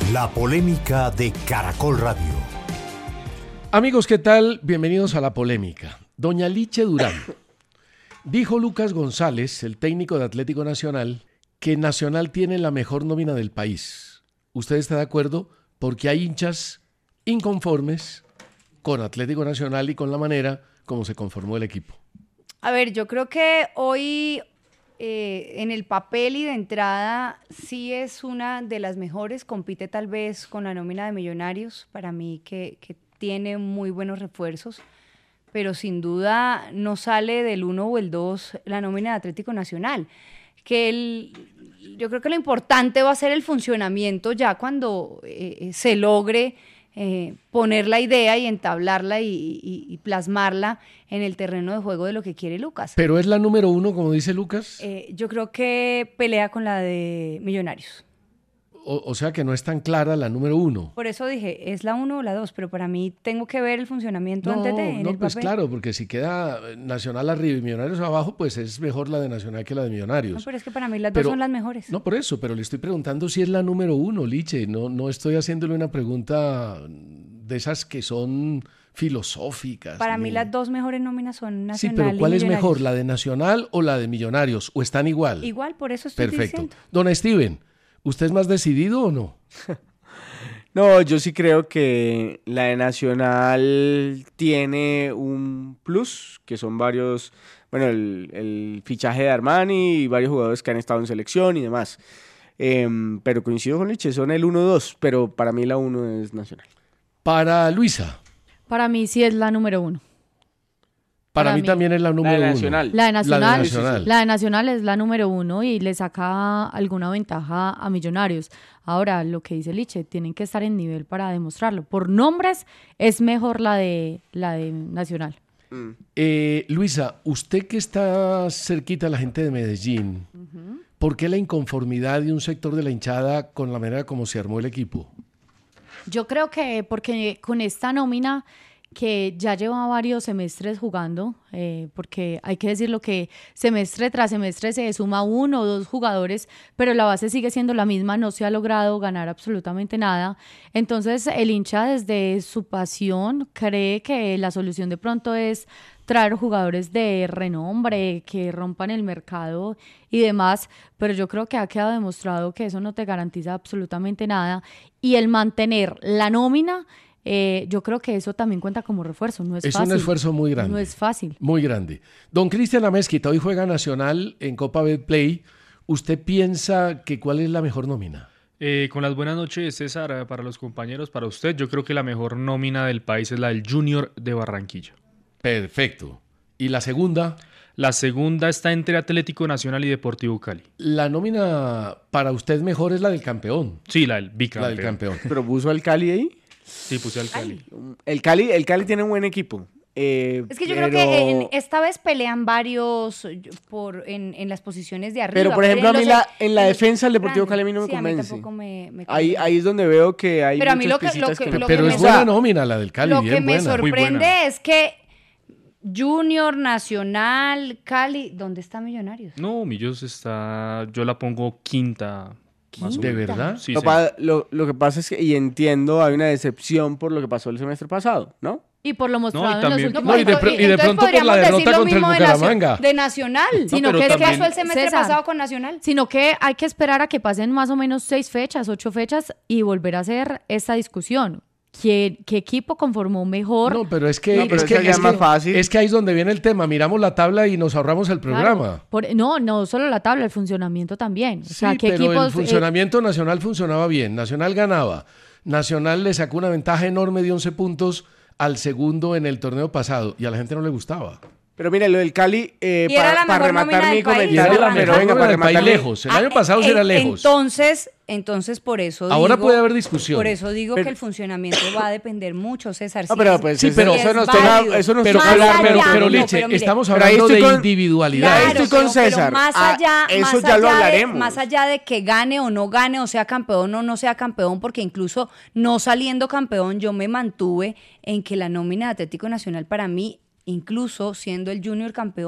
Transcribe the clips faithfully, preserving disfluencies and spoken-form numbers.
La polémica de Caracol Radio. Amigos, ¿qué tal? Bienvenidos a La Polémica. Doña Liche Durán. Dijo Lucas González, el técnico de Atlético Nacional, que Nacional tiene la mejor nómina del país. ¿Usted está de acuerdo? Porque hay hinchas inconformes con Atlético Nacional y con la manera como se conformó el equipo. A ver, yo creo que hoy eh, en el papel y de entrada sí es una de las mejores, compite tal vez con la nómina de Millonarios, para mí que, que tiene muy buenos refuerzos, pero sin duda no sale del uno o el dos la nómina de Atlético Nacional. Que el, yo creo que lo importante va a ser el funcionamiento ya cuando eh, se logre Eh, poner la idea y entablarla y, y, y plasmarla en el terreno de juego de lo que quiere Lucas. ¿Pero es la número uno, como dice Lucas? Eh, yo creo que pelea con la de Millonarios. O, o sea que no es tan clara la número uno. Por eso dije, es la uno o la dos, pero para mí tengo que ver el funcionamiento no, antes de en No, el pues papel. claro, porque si queda Nacional arriba y Millonarios abajo, pues es mejor la de Nacional que la de Millonarios. No, pero es que para mí las pero, dos son las mejores. No, por eso, pero le estoy preguntando si es la número uno, Liche. No, no estoy haciéndole una pregunta de esas que son filosóficas. Para ni... mí las dos mejores nóminas son Nacional Sí, pero ¿cuál y es Millonarios. mejor, la de Nacional o la de Millonarios? ¿O están igual? Igual, por eso estoy Perfecto. diciendo. Don Steven, ¿usted es más decidido o no? No, yo sí creo que la de Nacional tiene un plus, que son varios, bueno, el, el fichaje de Armani y varios jugadores que han estado en selección y demás. Eh, pero coincido con Liche, son el uno dos, pero para mí la uno es Nacional. Para Luisa. Para mí sí es la número uno. Para, Para mí, mí también es la número la de uno. Nacional. La de Nacional, la de Nacional. La de Nacional es la número uno y le saca alguna ventaja a Millonarios. Ahora, lo que dice Liche, tienen que estar en nivel para demostrarlo. Por nombres es mejor la de, la de Nacional. Mm. Eh, Luisa, usted que está cerquita a la gente de Medellín, uh-huh. ¿por qué la inconformidad de un sector de la hinchada con la manera como se armó el equipo? Yo creo que porque con esta nómina que ya lleva varios semestres jugando, eh, porque hay que decirlo que semestre tras semestre se suma uno o dos jugadores, pero la base sigue siendo la misma, no se ha logrado ganar absolutamente nada. Entonces el hincha desde su pasión cree que la solución de pronto es traer jugadores de renombre, que rompan el mercado y demás, pero yo creo que ha quedado demostrado que eso no te garantiza absolutamente nada, y el mantener la nómina, Eh, yo creo que eso también cuenta como refuerzo, no es, es fácil. Es un esfuerzo muy grande. No es fácil. Muy grande. Don Cristian Amezquita, hoy juega Nacional en Copa Betplay. ¿Usted piensa que cuál es la mejor nómina? Eh, con las buenas noches, César, para los compañeros, para usted, yo creo que la mejor nómina del país es la del Junior de Barranquilla. Perfecto. ¿Y la segunda? La segunda está entre Atlético Nacional y Deportivo Cali. La nómina para usted mejor es la del campeón. Sí, la del bicampeón. La del campeón. ¿Pero puso al Cali ahí? Sí, puse al Cali. El Cali, el Cali tiene un buen equipo. Eh, es que yo pero... creo que en, esta vez pelean varios por en, en las posiciones de arriba. Pero por ejemplo, pero a mí la, en la defensa el Deportivo grandes. Cali a mí no me sí, convence. A mí tampoco me, me ahí, ahí es donde veo que hay pero a mí muchas lo que, lo piecitas que, que... lo Pero que es me, buena nómina la del Cali, Lo bien que me buena. sorprende es que Junior, Nacional, Cali, ¿dónde está Millonarios? No, Millos está, yo la pongo quinta. Más ¿De verdad? Sí, lo, sí. pa, lo, lo que pasa es que, y entiendo, hay una decepción por lo que pasó el semestre pasado, ¿no? Y por lo mostrado No, y en también- los últimos... No, y de, pr- y de pronto por la derrota contra el Bucaramanga. De, de Nacional. No, Sino pero que también- ¿qué pasó el semestre César, pasado con Nacional? Sino que hay que esperar a que pasen más o menos seis fechas, ocho fechas y volver a hacer esta discusión. ¿Qué, qué equipo conformó mejor? No, pero es que, No, pero es, eso que, ya es, es más que fácil. es que ahí es donde viene el tema. Miramos la tabla y nos ahorramos el programa. Claro. Por, no, no solo la tabla, el funcionamiento también. O Sí, sea, ¿qué pero equipos, el funcionamiento eh... nacional funcionaba bien. Nacional ganaba. Nacional le sacó una ventaja enorme de once puntos al segundo en el torneo pasado y a la gente no le gustaba. Pero mire, lo del Cali, eh, para pa rematar mi comentario, y era la pero mejor venga, para del país rematar lejos. El año Ah, pasado eh, era eh, lejos. Entonces, entonces por eso Ahora digo, puede haber discusión. Por eso digo pero, que el funcionamiento va a depender mucho, César. No, sí pero es, pues sí, eso, pero eso es nos válido. toca, eso nos pero, toca más hablar, pero, allá, pero, no, Liche, pero mire, estamos pero ahí hablando estoy de con- individualidades. Ahí estoy con pero, César. Pero más Ah, allá, eso más ya allá lo de- hablaremos. más allá de que gane o no gane, o sea campeón o no sea campeón, porque incluso no saliendo campeón, yo me mantuve en que la nómina de Atlético Nacional para mí, incluso siendo el Junior campeón,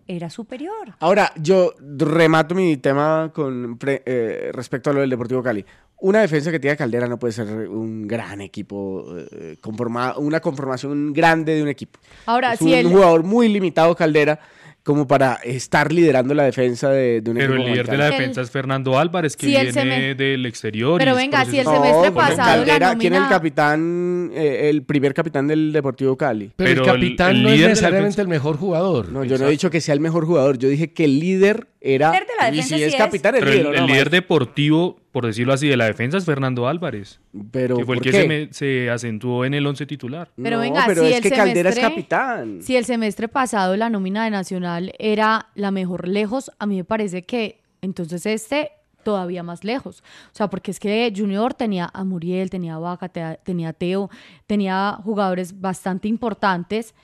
era superior. Ahora, yo remato mi tema con pre, eh, respecto a lo del Deportivo Cali. Una defensa que tenga Caldera no puede ser un gran equipo, eh, conforma, una conformación grande de un equipo. Ahora, es si un el... jugador muy limitado, Caldera, como para estar liderando la defensa de, de un Pero equipo. el líder de la defensa El- es Fernando Álvarez, que si él viene se me- del exterior. Pero y es venga, si el proceso- semestre No, porque pasado la Caldera, ¿quién es el nómina- capitán, eh, el primer capitán del Deportivo Cali? Pero, Pero el el- capitán el no es líder de la necesariamente defensa- el mejor jugador. No, yo no he dicho que sea el mejor jugador, yo dije que el líder era... El líder de la y defensa si sí es es. capitán, el Pero líder, el, ¿o el no, líder maestro? deportivo, por decirlo así, de la defensa es Fernando Álvarez, Pero, que fue el ¿por que qué? se, me- se acentuó en el once titular. Pero No, venga, pero si es el que Caldera es semestre- capitán. Si el semestre pasado la nómina de Nacional era la mejor lejos, a mí me parece que entonces este todavía más lejos. O sea, porque es que Junior tenía a Muriel, tenía a Vaca, te- tenía a Teo, tenía jugadores bastante importantes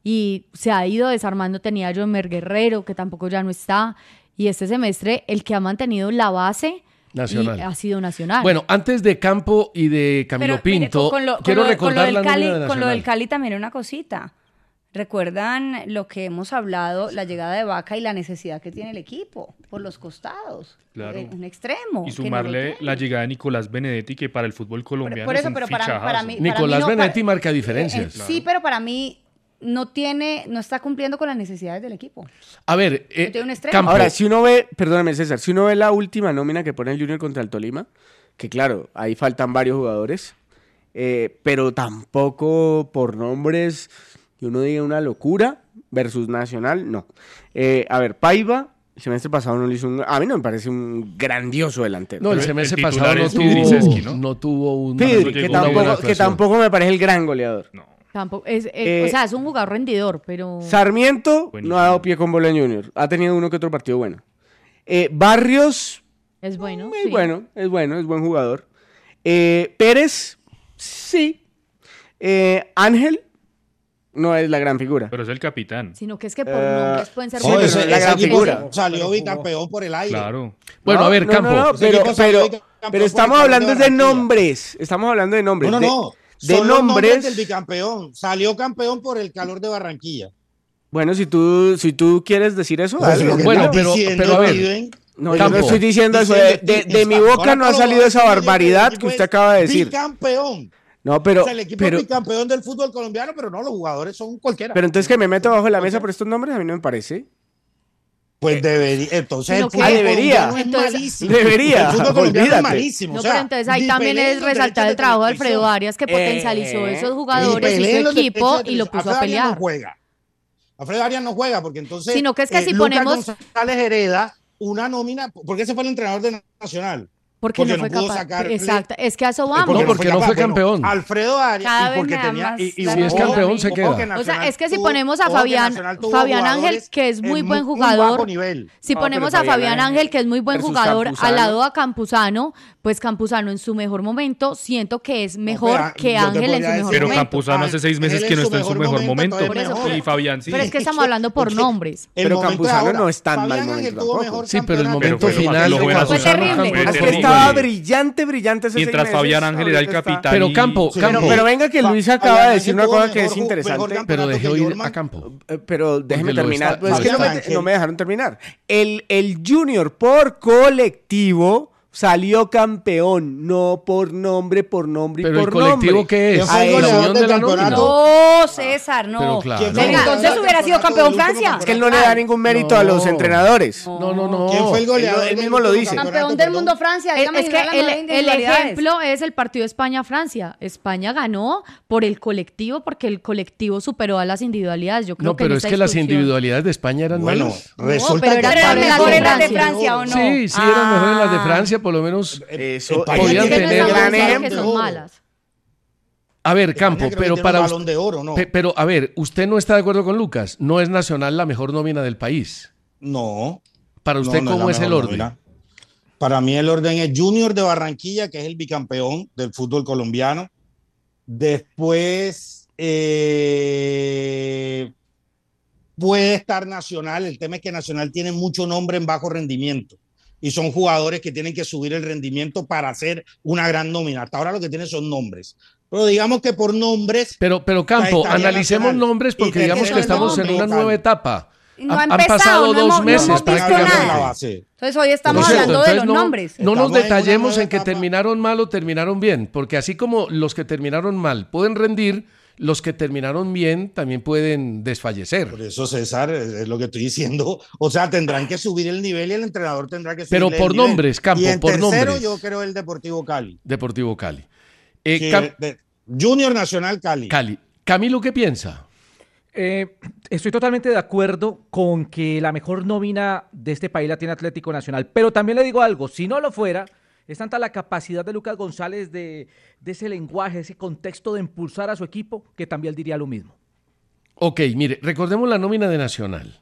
y se ha ido desarmando. Tenía a Jomer Guerrero, que tampoco ya no está. Y este semestre el que ha mantenido la base Nacional. y ha sido Nacional. Bueno, antes de Campo y de Camilo Pero, mire, Pinto, con lo- con quiero lo de- con lo recordar del la Cali, nómina de con lo del Nacional. Cali también una cosita. ¿Recuerdan lo que hemos hablado, la llegada de Vaca y la necesidad que tiene el equipo por los costados? Claro. Eh, Un extremo. Y que no lo sumarle tiene. la llegada de Nicolás Benedetti, que para el fútbol colombiano por eso, es un pero para- fichajazo. para mí- Nicolás no, Benedetti para- marca diferencias. Eh, Sí, pero para mí no tiene, no está cumpliendo con las necesidades del equipo. A ver, eh, No tiene un extremo. Campo, Ahora, si uno ve, perdóname César, si uno ve la última nómina que pone el Junior contra el Tolima, que claro, ahí faltan varios jugadores, eh, pero tampoco por nombres que uno diga una locura versus Nacional, no. Eh, a ver, Paiva, el semestre pasado no le hizo un... A mí no me parece un grandioso delantero. no, el Pero semestre el pasado titular no es tuvo, Idriseski, ¿no? no tuvo un, Pidri, no que, llegó una buena tampoco, que actuación. tampoco me parece el gran goleador. No. Tampoco, es, es- Eh, o sea, es un jugador rendidor, pero... Sarmiento Buenísimo. no ha dado pie con bola en Junior. Ha tenido uno que otro partido bueno. Eh, Barrios, Es bueno. es sí. bueno, es bueno, es buen jugador. Eh, Pérez, sí. Eh, Ángel, no es la gran figura. Pero es el capitán. Sino que es que por Eh, nombres pueden ser sí, buenos. pero ese, la ese gran equipo figura. salió bicampeón por el aire. Claro. Bueno, No, a ver, no, Campo. no, no, Ese pero, equipo salió pero, bicampeón pero por estamos el hablando Calor de de Barranquilla. nombres. Estamos hablando de nombres. No, no, de, no. de Son los nombres. del bicampeón. Salió campeón por el Calor de Barranquilla. Bueno, si tú, si tú quieres decir eso, Pues dale. lo que Bueno, están pero- diciendo, pero a ver, Steven, No, pues yo Campo. no estoy diciendo eso. De, diciendo- de- de mi está- boca ahora no ha todo salido va esa a decir, el barbaridad equipo que usted es acaba de decir. Bicampeón. No, pero, O sea, el equipo pero, es bicampeón del fútbol colombiano, pero no, los jugadores son cualquiera. pero entonces que me meto bajo la mesa por estos nombres, a mí no me parece. Pues debería. Entonces, Sino el que- fútbol Ah, debería. colombiano es Entonces- malísimo. Debería, El fútbol colombiano olvídate. es malísimo. No, o sea, pero entonces ahí ni también peleen es los resaltar derechos el trabajo de televisión. Alfredo Arias, que Eh, potencializó esos Ni jugadores y peleen su los equipo derechos de y lo televisión. puso a Alfredo Arias pelear. no juega. Alfredo Arias no juega porque entonces. Sino que es que si Lucas ponemos- González hereda una nómina. Porque ese fue el entrenador de Nacional. Porque, Porque no no fue pudo capaz. sacar- Exacto, es que a eso Eh, vamos. No, porque no capaz. fue Bueno, campeón. Alfredo Arias. Cada y vez porque me da tenía. más Y, y la Si es ojo, campeón, se ojo queda. que O sea, Nacional es que si tuvo- ponemos a ojo que Fabián, Nacional tuvo Fabián Ángel, jugadores que es muy en buen muy jugador, bajo nivel. si No, ponemos pero a Fabián Fabián Ángel, que es muy buen versus jugador, Campuzano. al lado a Campuzano, pues Campuzano en su mejor momento, siento que es mejor pero que yo te Ángel en su podría mejor decir- Pero momento. Campuzano hace seis meses Ángel que en no su está en su mejor mejor momento, momento. todavía mejor. Y Fabián sí. Pero es que estamos hablando por Es que nombres. el Pero momento Campuzano ahora, no está en mal Fabián momento Ángel tuvo tampoco. mejor Sí, pero el campeonato. momento Pero fue- final lo de fue Campuzano terrible. Campos- Fue Es que terrible. estaba brillante, brillante ese Mientras seis meses, Fabián Ángel era el ahorita está- capitán. Pero y- Campo, Sí, Campo. Pero, pero venga que Fa- Luis acaba Fabián de decir Ángel una tuvo cosa que mejor es ju- interesante. mejor Pero campeonato dejé que oír Jorman. a Campo. Eh, Pero déjeme lo terminar. está- Pues es que no Fabián me, Ángel. no me dejaron terminar. El, el Junior por colectivo salió campeón, no por nombre, por nombre y Pero el por colectivo, nombre. ¿qué es? ¿Quién fue el ¿La goleador unión del de la nómina? campeonato? No, César, no. Pero claro. ¿Quién fue el Venga, goleador entonces del hubiera sido campeonato campeón del último Francia. Es que él no le da ningún mérito a los No. entrenadores. No, no, no. ¿Quién fue el goleador? Él del mismo lo último dice. campeonato, Campeón del perdón? mundo Francia. Es, dígame es si que no hablan el, de el individualidades. ejemplo es el partido España-Francia. España ganó por el colectivo, porque el colectivo superó a las individualidades. Yo creo No, que en pero es esa que las discusión- individuales de España eran Bueno, malas. resulta pero que era Pero eran Las de mejores las de Francia. Francia, ¿o no? Sí, sí, eran mejores las de Ah. Francia, por lo menos. Eso España podían Es que no tener estamos gran diciendo ejemplo. que son malas. A ver, España Campo, creo que pero tiene para un us- balón de oro, ¿no? pe- pero a ver, ¿usted no está de acuerdo con Lucas? No es Nacional la mejor nómina del país. No. Para usted, no, no ¿cómo la es el mejor orden? nómina. Para mí el orden es Junior de Barranquilla, que es el bicampeón del fútbol colombiano. Después eh, puede estar Nacional. El tema es que Nacional tiene mucho nombre en bajo rendimiento. Y son jugadores que tienen que subir el rendimiento para hacer una gran nómina. Hasta ahora lo que tiene son nombres. Pero digamos que por nombres... Pero, pero Campo, Estaría analicemos Nacional. nombres Y porque tercero digamos que el estamos en nombre una local. nueva etapa. No ha- ha han empezado, pasado no dos hemos, meses no hemos visto prácticamente. nada. base. Entonces hoy estamos ¿No es cierto? hablando de Entonces, los no, nombres. No nos Estamos en una detallemos nueva en que etapa. terminaron mal o terminaron bien, porque así como los que terminaron mal pueden rendir, los que terminaron bien también pueden desfallecer. Por eso, César, es es lo que estoy diciendo. O sea, tendrán que subir el nivel y el entrenador tendrá que subir Pero el por nivel. nombres, Campo, y en por tercero, nombres. yo creo el Deportivo Cali. Deportivo Cali. Eh, Sí, Cam- de- Junior Nacional Cali. Cali. Camilo, ¿qué piensa? Eh, estoy totalmente de acuerdo con que la mejor nómina de este país la tiene Atlético Nacional, pero también le digo algo, si no lo fuera, es tanta la capacidad de Lucas González de, de ese lenguaje, ese contexto de impulsar a su equipo, que también él diría lo mismo. Ok, mire, recordemos la nómina de Nacional.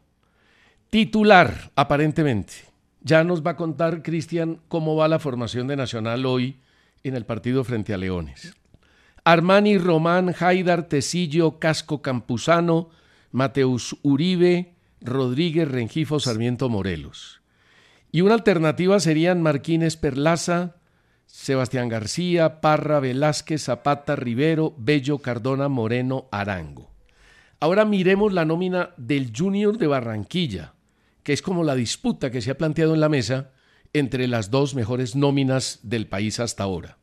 Titular, aparentemente. Ya nos va a contar, Cristian, cómo va la formación de Nacional hoy en el partido frente a Leones. Armani, Román, Haidar, Tecillo, Casco, Campuzano, Mateus Uribe, Rodríguez, Rengifo, Sarmiento, Morelos. Y una alternativa serían Marquínez, Perlaza, Sebastián García, Parra, Velázquez, Zapata, Rivero, Bello, Cardona, Moreno, Arango. Ahora miremos la nómina del Junior de Barranquilla, que es como la disputa que se ha planteado en la mesa entre las dos mejores nóminas del país hasta ahora.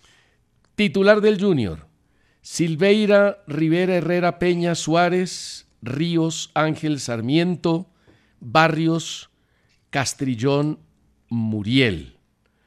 Titular del Junior: Silveira, Rivera, Herrera, Peña, Suárez, Ríos, Ángel, Sarmiento, Barrios, Castrillón, Muriel.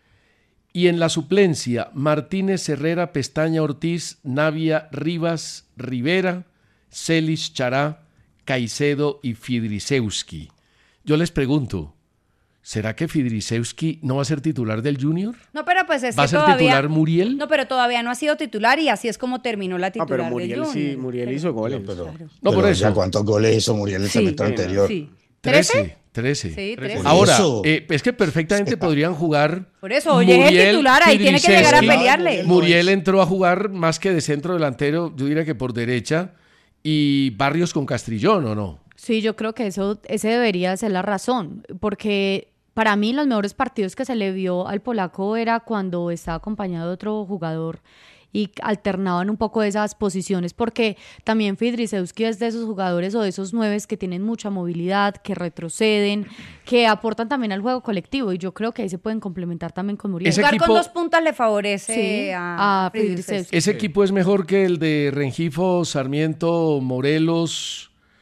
Y en la suplencia, Martínez, Herrera, Pestaña, Ortiz, Navia, Rivas, Rivera, Celis, Chará, Caicedo y Fidrisewski. Yo les pregunto, ¿será que Fidrisewski no va a ser titular del Junior? No, pero pues es ¿Va a que ser todavía... titular Muriel? No, pero todavía no ha sido titular y así es como terminó la No, titular pero del Muriel Junior. sí, Muriel hizo goles. Pero, Claro. No, por pero eso. ya ¿cuántos goles hizo Muriel el Sí, semestre anterior? Sí. trece, trece. Sí, trece. Ahora, Eso. eh, es que perfectamente podrían jugar. Por eso, oye, es el titular, ahí tiene que llegar a Fidrisewski. pelearle. Muriel entró a jugar más que de centro delantero, yo diría que por derecha, y Barrios con Castrillón, ¿o no? Sí, yo creo que eso, ese debería ser la razón, porque para mí los mejores partidos que se le vio al polaco era cuando estaba acompañado de otro jugador y alternaban un poco esas posiciones, porque también Fidrisewski es de esos jugadores o de esos nueves que tienen mucha movilidad, que retroceden, que aportan también al juego colectivo, y yo creo que ahí se pueden complementar también con Muriel. Ese Jugar equipo- con dos puntas le favorece Sí, a, a Fidrisewski. Fidrisewski. Ese equipo es mejor que el de Rengifo, Sarmiento, Morelos,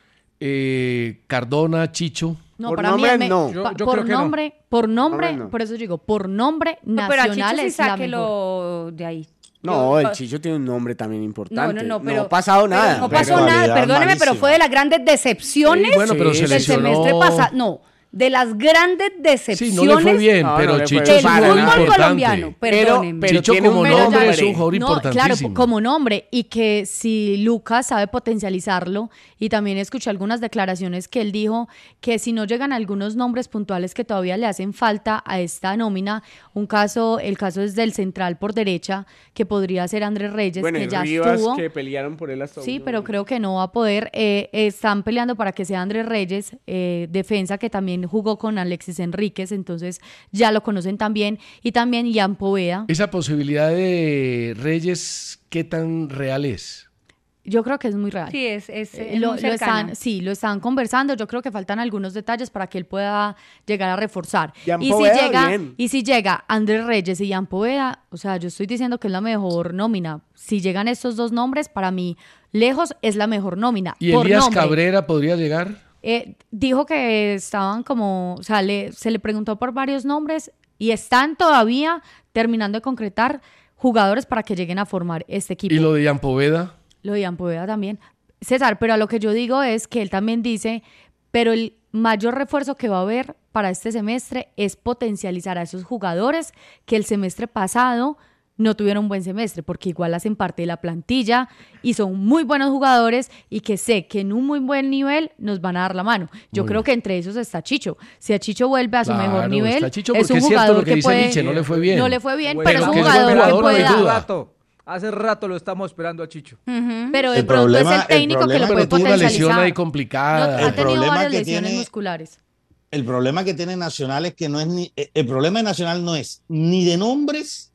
eh, Cardona, Chicho. No, Por para nombre, mí es me- no. Yo- pa- yo por creo que no. nombre, por nombre, Nombre, no. por eso digo, por nombre No, pero a nacional Chicho sí es la mejor. sáquelo de ahí. No, Yo- el Chicho tiene un nombre también No, importante. no, no, pero... ha pasado pero nada. No Pero pasó nada, calidad perdóneme, pero malísima. fue de las grandes decepciones Sí, bueno, pero Sí, se del lesionó. semestre pasado. No, de las grandes Sí, decepciones no le fue bien, No, no pero le fue Chicho bien. es del un para jugador nada. fútbol importante. colombiano. Pero- Perdónenme. pero Chicho tiene como un nombre nombre. es un jugador No, claro, importantísimo. como nombre, y que si Lucas sabe potencializarlo, y también escuché algunas declaraciones que él dijo que si no llegan algunos nombres puntuales que todavía le hacen falta a esta nómina, un caso, el caso es del central por derecha, que podría ser Andrés Reyes, Bueno, que y ya Rivas, estuvo. que pelearon por él hasta Sí, uno. pero creo que no va a poder. Eh, están peleando para que sea Andrés Reyes, eh, defensa que también jugó con Alexis Enríquez, entonces ya lo conocen también. Y también Ian Poveda. Esa posibilidad de Reyes, ¿qué tan real es? Yo creo que es muy real. Sí, es, es, Eh, es lo, muy lo cercana. están, sí, lo están conversando. Yo creo que faltan algunos detalles para que él pueda llegar a reforzar. Ian Y si, Poveda, llega, bien. y si llega Andrés Reyes y Ian Poveda, o sea, yo estoy diciendo que es la mejor nómina. Si llegan estos dos nombres, para mí, lejos es la mejor nómina. ¿Y por Elías nombre. Cabrera podría llegar? Eh, dijo que estaban como, o sea, le- se le preguntó por varios nombres y están todavía terminando de concretar jugadores para que lleguen a formar este equipo. ¿Y lo de Ian Poveda? Lo de Ian Poveda también. César, pero a lo que yo digo es que él también dice, pero el mayor refuerzo que va a haber para este semestre es potencializar a esos jugadores que el semestre pasado no tuvieron un buen semestre, porque igual hacen parte de la plantilla y son muy buenos jugadores y que sé que en un muy buen nivel nos van a dar la mano. Yo Muy creo bien. que entre esos está Chicho. Si a Chicho vuelve a su Claro, mejor nivel, está Chicho, es porque un es cierto jugador lo que que dice puede... Miche, no le fue bien. No le fue bien, Bueno, pero es un que es buen jugador, jugador, que no puede hay dar. duda. rato, hace rato lo estamos esperando a Chicho. Ujú. Pero de El pronto problema- es el el técnico que problema- lo Pero puede tuvo una potencializar. lesión ahí No, complicada. ha El tenido problema varias que lesiones tiene- musculares. El problema que tiene Nacional es que no es ni. El problema de Nacional no es ni de nombres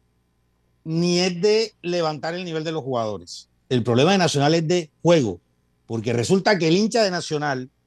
ni es de levantar el nivel de los jugadores. El problema de Nacional es de juego, porque resulta que el hincha de Nacional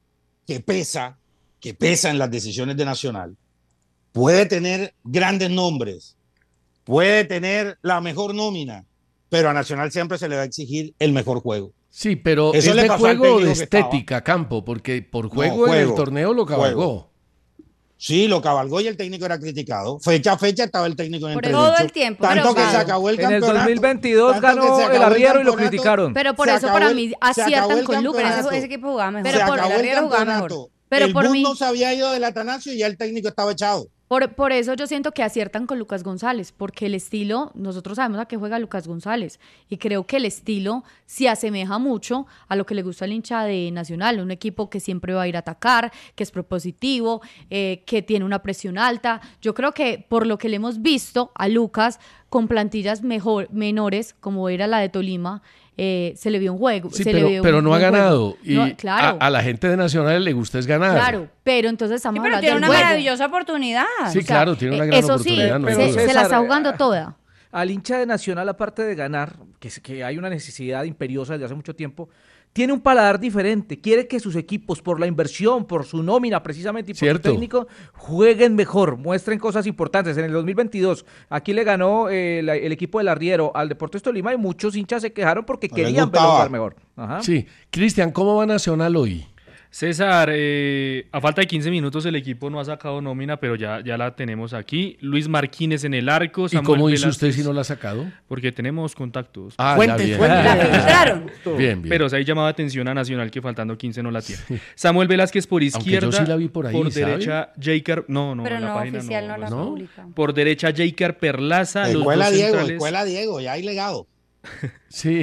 que pesa, que pesa en las decisiones de Nacional, puede tener grandes nombres, puede tener la mejor nómina, pero a Nacional siempre se le va a exigir el mejor juego. Sí, pero Eso ¿es le de pasó al juego o de técnico que estaba. estética, Campo? Porque por No, juego, en el juego, torneo lo cabalgó. juego. Sí, lo cabalgó y el técnico era criticado. Fecha a fecha estaba el técnico en Por entredicho. todo el tiempo, Tanto pero que se claro. acabó el En el campeonato. dos mil veintidós tanto que ganó se el acabó arriero y lo campeonato, criticaron. Pero por se eso acabó para el- mí se acabó aciertan el con Lucas. Pero campeonato. ese, ese equipo jugaba mejor. Pero se por acabó el el Arriero jugaba mejor. campeonato. Pero el por bus mí- no se había ido del Atanasio y ya el técnico estaba echado. Por, por eso yo siento que aciertan con Lucas González, porque el estilo, nosotros sabemos a qué juega Lucas González, y creo que el estilo se asemeja mucho a lo que le gusta al hincha de Nacional, un equipo que siempre va a ir a atacar, que es propositivo, eh, que tiene una presión alta. Yo creo que por lo que le hemos visto a Lucas con plantillas mejor, menores, como era la de Tolima, eh, se le vio un juego. Sí, se pero, le vio pero un no ha buen ganado. juego. Y No, claro, a, a la gente de Nacional le gusta es ganar. claro, pero entonces Sí, estamos pero hablando tiene del una juego. maravillosa oportunidad. Sí, O sea, claro, tiene una eh, gran eso oportunidad. sí, no hay pero se, duda. se la está César, jugando eh, toda. Al hincha de Nacional, aparte de ganar, que, es- que hay una necesidad imperiosa desde hace mucho tiempo, tiene un paladar diferente. Quiere que sus equipos, por la inversión, por su nómina precisamente y por Cierto. su técnico, jueguen mejor, muestren cosas importantes. En el dos mil veintidós, aquí le ganó eh, la- el equipo del Arriero al Deportes Tolima y muchos hinchas se quejaron porque No les querían verlo gustaba. jugar mejor. Ajá. Sí. Cristian, ¿cómo va Nacional hoy? César, eh, a falta de quince minutos el equipo no ha sacado nómina, pero ya, ya la tenemos aquí. Luis Marquínez en el arco. ¿Y Samuel cómo hizo usted Velázquez, si no la ha sacado? Porque tenemos contactos. Ah, Fuentes, ya, bien. fuentes. La filtraron. Bien, bien. Pero o sea, ahí llamaba atención a Nacional que faltando quince no la tiene. Samuel Velázquez por Aunque yo izquierda. sí la vi por ahí, ¿sabe? derecha, Jaker. No, no, Pero en la no, página oficial no, no. la ¿no? publica. Por derecha, Jaker Perlaza. Los Escuela dos Diego, centrales, escuela Diego, ya hay legado. Sí.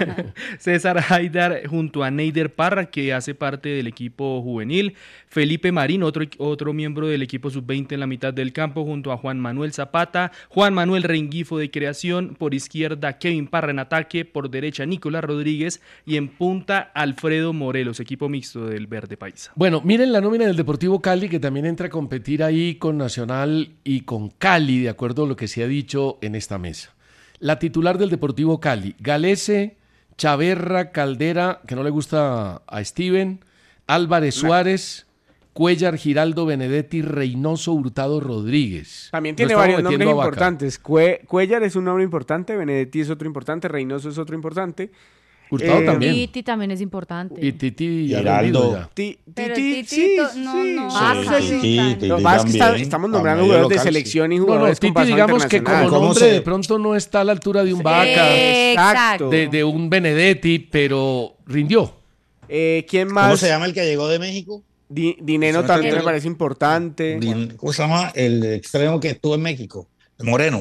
César Haidar junto a Neider Parra, que hace parte del equipo juvenil. Felipe Marín, otro, otro miembro del equipo sub veinte en la mitad del campo, junto a Juan Manuel Zapata. Juan Manuel Rengifo de creación. Por izquierda, Kevin Parra en ataque. Por derecha, Nicolás Rodríguez. Y en punta, Alfredo Morelos, equipo mixto del Verde Paisa. Bueno, miren la nómina del Deportivo Cali, que también entra a competir ahí con Nacional y con Cali, de acuerdo a lo que se ha dicho en esta mesa. La titular del Deportivo Cali, Galese, Chaverra, Caldera, que no le gusta a Steven, Álvarez Suárez, Cuellar, Giraldo, Benedetti, Reynoso, Hurtado, Rodríguez. También No tiene estamos varios nombres metiendo a Vaca. importantes. Cue- Cuellar es un nombre importante, Benedetti es otro importante, Reynoso es otro importante. Hurtado Eh, también. Titi también es importante. Y Titi ya Giraldo. vendido ya. Ti- Pero Titi, Titito, sí, no, sí. no. Ah, no, sí, no, sí, no, sí, no. Titi Lo que pasa es que está- también, estamos a nombrando medio jugadores de local, sí. selección y No, no, jugadores con Titi pasaje digamos que como internacional. ¿Cómo nombre se- de pronto no está a la altura de un Vaca, Exacto. de, de un Benedetti, pero rindió. Eh, ¿Quién ¿Cómo más? se llama el que llegó de México? Di- Dineno Se también llama- me parece importante. Din- ¿Cómo se llama? El extremo que estuvo en México. Moreno.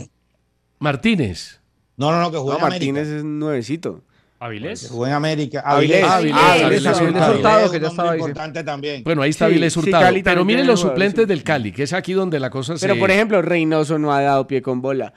Martínez. No, no, no, que jugó No, en Martínez América. es nuevecito. Que ¿Avilés? jugó en América. Avilés. Avilés. Ah, Avilés, Avilés, Avilés, Avilés Avilés, Hurtado, un que ya nombre estaba ahí, sí. importante también. Bueno, ahí está Sí, Avilés sí, Hurtado. Cali Pero también miren tiene los jugadores suplentes del importantes. Cali, que es aquí donde la cosa se... Pero por ejemplo, Reynoso no ha dado pie con bola.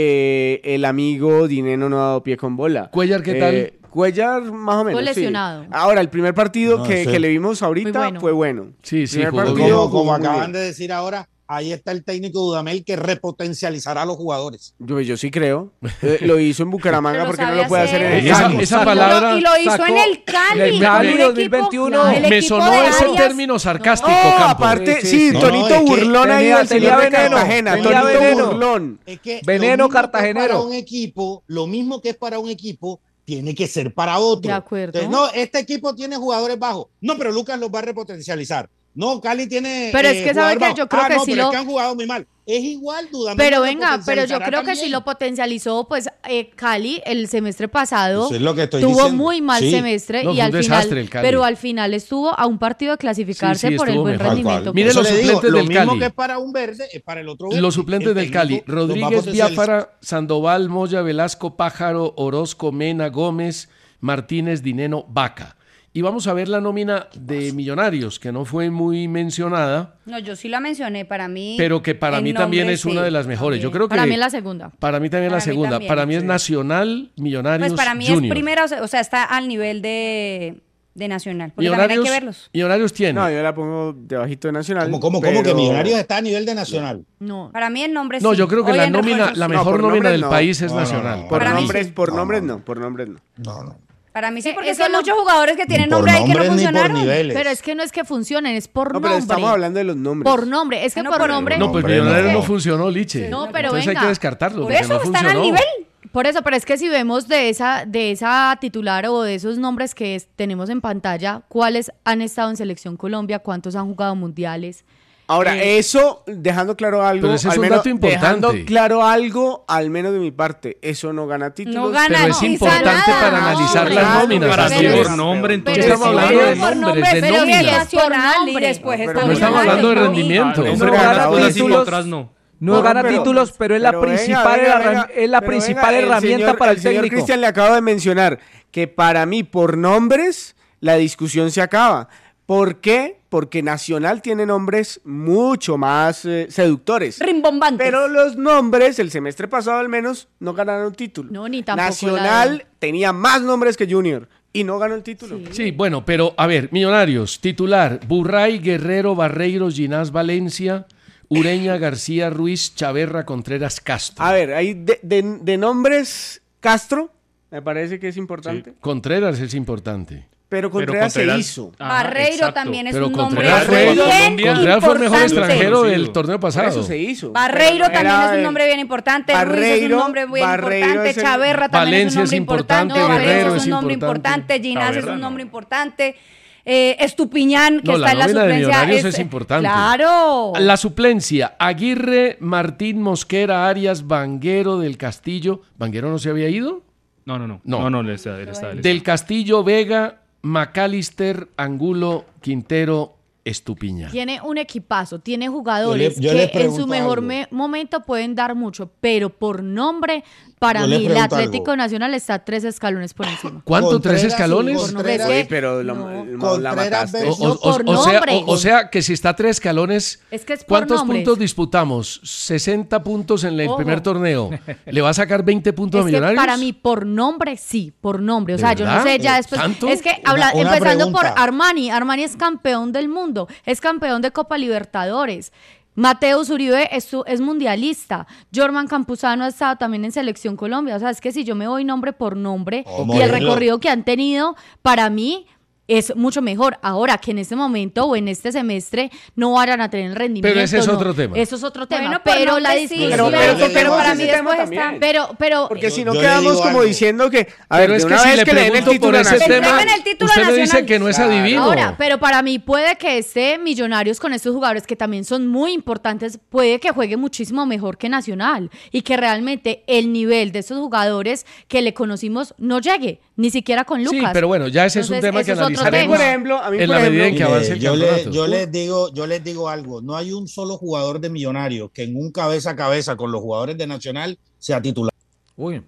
Eh, el amigo Dineno no ha dado pie con bola. Cuellar, ¿qué Eh, tal? Cuellar, más o menos. sí. lesionado. Ahora, el primer partido No, que, sí. que le vimos ahorita Muy bueno. fue bueno. Sí, sí, Primer jugó partido bien. Como, jugó como muy acaban bien. de decir ahora, ahí está el técnico Dudamel que repotencializará a los jugadores. Yo, yo sí creo. Eh, lo hizo en Bucaramanga, Pero lo porque no sabe lo puede hacer en hacer. el Esa- Cali. esa palabra Y lo hizo sacó en el Cali. el Cali un dos mil equipo- veintiuno. el Me equipo sonó de ese Arias. término sarcástico, Oh, Campo. aparte, Sí, sí, sí. No, Tonito no, es que Burlón ahí tenía- del tenía señor de veneno, Cartagena. tenía Tonito veneno. Burlón. Es que Veneno lo mismo que cartagenero. para un equipo, lo mismo que es para un equipo, tiene que ser para otro. De acuerdo. Entonces, no, este equipo tiene jugadores bajos. No, pero Lucas los va a repotencializar. No, Cali tiene. Pero es que sabe jugadores que bajos. yo creo Ah, que no, sí pero lo- es que han jugado muy mal. Es igual, Dudamel. Pero lo venga, pero yo potencializará creo que también. sí lo potencializó, pues eh, Cali el semestre pasado Eso es lo que estoy tuvo diciendo. muy mal Sí. semestre No, y fue al un final, desastre el Cali. pero al final estuvo a un partido de clasificarse Sí, sí, por el estuvo buen mejor. rendimiento. Cual. Mire Por los eso le digo, suplentes lo del mismo Cali. que es para un verde, es para el otro verde. Los suplentes El del Cali, técnico los va a Rodríguez, potencializar. Biafara, Sandoval, Moya, Velasco, Pájaro, Orozco, Mena, Gómez, Martínez, Dineno, Vaca. Y vamos a ver la nómina de Millonarios, que no fue muy mencionada, No, yo sí la mencioné para mí. pero que para en mí también nombre, es una sí, de las mejores. Yo también. creo que Para mí es la segunda. para mí también Para la mí segunda. también, para mí es sí. Nacional, Millonarios, Pues para mí Junior. es primera, o sea, o sea, está al nivel de, de Nacional. Porque también hay Millonarios, que verlos. Millonarios tiene. No, yo la pongo debajito de Nacional. ¿Cómo, cómo, cómo que pero- Millonarios está a nivel de Nacional? No. Para mí el nombre No, sí. yo creo que Hoy la en nómina, refuerzos la sí. No, mejor por nómina nombres del no. país es No, no, Nacional. no. Por Para mí nombres, sí. por No, nombres no. no, por nombres no. No, no. Para mí sí, porque Eso son lo- muchos jugadores que tienen Por nombre ahí que no nombres ni por funcionaron. niveles. Pero es que no es que funcionen, es por No, pero nombre. estamos hablando de los nombres. Por nombre, es que No, por por- nombre. No, pues Hombre, Millonarios no. no funcionó, Liche. No, pero Entonces hay venga. que descartarlo. Por porque eso no están funcionó. al nivel. Por eso, pero es que si vemos de esa, de esa titular o de esos nombres que es- tenemos en pantalla, cuáles han estado en Selección Colombia, cuántos han jugado mundiales. Ahora, Eh, eso, dejando claro algo, Pero ese es al un menos, dato importante. dejando claro algo, al menos de mi parte, eso no gana títulos. No gana Pero es ni importante nada. para analizar No, las claro, nóminas. Para Pero mí Así es- es. por nombre, pero entonces estamos sí, hablando de por nombres, de pero sí nóminas. es por nombre y nombre. después No, está pero No estamos Millonarios, hablando de ¿no? rendimiento. Ah, No pero gana ahora Unas sí, títulos. otras no. No Bueno, gana pero- títulos, pero es la pero venga, principal, venga, herram- venga, es la pero principal venga, el herramienta señor- para el, señor técnico. Cristian le acabo de mencionar que para mí, por nombres, la discusión se acaba. ¿Por qué? Porque Nacional tiene nombres mucho más eh, seductores. Rimbombantes. Pero los nombres, el semestre pasado al menos, no ganaron título. No, ni tampoco Nacional la- tenía más nombres que Junior y no ganó el título. Sí, bueno, pero a ver, Millonarios, titular, Burray, Guerrero, Barreiros, Ginás, Valencia, Ureña, García, Ruiz, Chaverra, Contreras, Castro. A ver, ahí de, de- de nombres, Castro, me parece que es importante. Contreras es importante. Pero Pero Contreras, Contreras- se hizo. Ajá, Barreiro exacto. también es Pero un nombre Contreras fue, bien Contreras fue el mejor importante. extranjero Conocido. del torneo Por pasado. eso se hizo. Barreiro Pero también era es un el- nombre bien importante, Ruiz es un Barreiro- nombre bien Barreiro importante, es el- Chaverra también Valencia es un nombre es importante, importante, Guerrero Valencia es es un nombre importante. importante, Ginás es Chaverra un no. nombre importante, eh, Estupiñán, que No, la está en la nómina de suplencia. Millonarios es importante. Claro. La suplencia, Aguirre, Martín, Mosquera, Arias, Vanguero, del Castillo. ¿Vanguero no se había ido? No, no, no. No. No, no, él está, él está, él está. Del Castillo, Vega, McAllister, Angulo, Quintero, Estupiñán. Tiene un equipazo, tiene jugadores Yo le- yo le que en su pregunto mejor algo. me- momento pueden dar mucho, pero por nombre, para Yo le mí, el pregunto Atlético algo. Nacional está tres escalones por encima. ¿Cuánto? ¿Tres Contreras y escalones? Por nombre, es Contreras- que- Uy, pero lo- no. lo- la Contreras mataste. versus- O, o- por o sea, nombres. o- o sea que si está a tres escalones, Es que es por ¿cuántos nombres. puntos disputamos? sesenta puntos en el Ojo. primer torneo. ¿Le va a sacar veinte puntos Es a que Millonarios? para mí, por nombre, sí, por nombre. O ¿De sea, yo no verdad? sé, ya Eh, después. ¿tanto? Es que Una- habla, una empezando pregunta. por Armani. Armani es campeón del mundo, es campeón de Copa Libertadores. Mateus Uribe es, su- es mundialista. Jorman Campuzano ha estado también en Selección Colombia. O sea, es que si yo me voy nombre por nombre Oh, y el Morelos. recorrido que han tenido, para mí es mucho mejor. Ahora que en este momento o en este semestre no vayan a tener el rendimiento. Pero ese es no. otro tema. Eso es otro tema. Bueno, por pero la nombre sí, discusión. Pero- claro, pero- pero para ese mí tema después también. está... Pero, pero. Porque Yo- si no yo le quedamos digo como algo. diciendo que, a Pero ver, es de que una si vez le que le den el pregunto por título ese nacional. tema, Entregan el título usted me dice nacional. que no es Claro. adivino. Ahora, pero para mí puede que esté Millonarios con estos jugadores que también son muy importantes, puede que juegue muchísimo mejor que Nacional y que realmente el nivel de estos jugadores que le conocimos no llegue, ni siquiera con Lucas. Sí, pero bueno, ya ese es un Entonces, tema que eso es otro A mí, analizaremos por ejemplo, a mí, en por la medida en ejemplo, que Mire, avance el yo, le- campeonato. yo les digo, yo les digo algo, no hay un solo jugador de Millonarios que en un cabeza a cabeza con los jugadores de Nacional sea titular. Uy,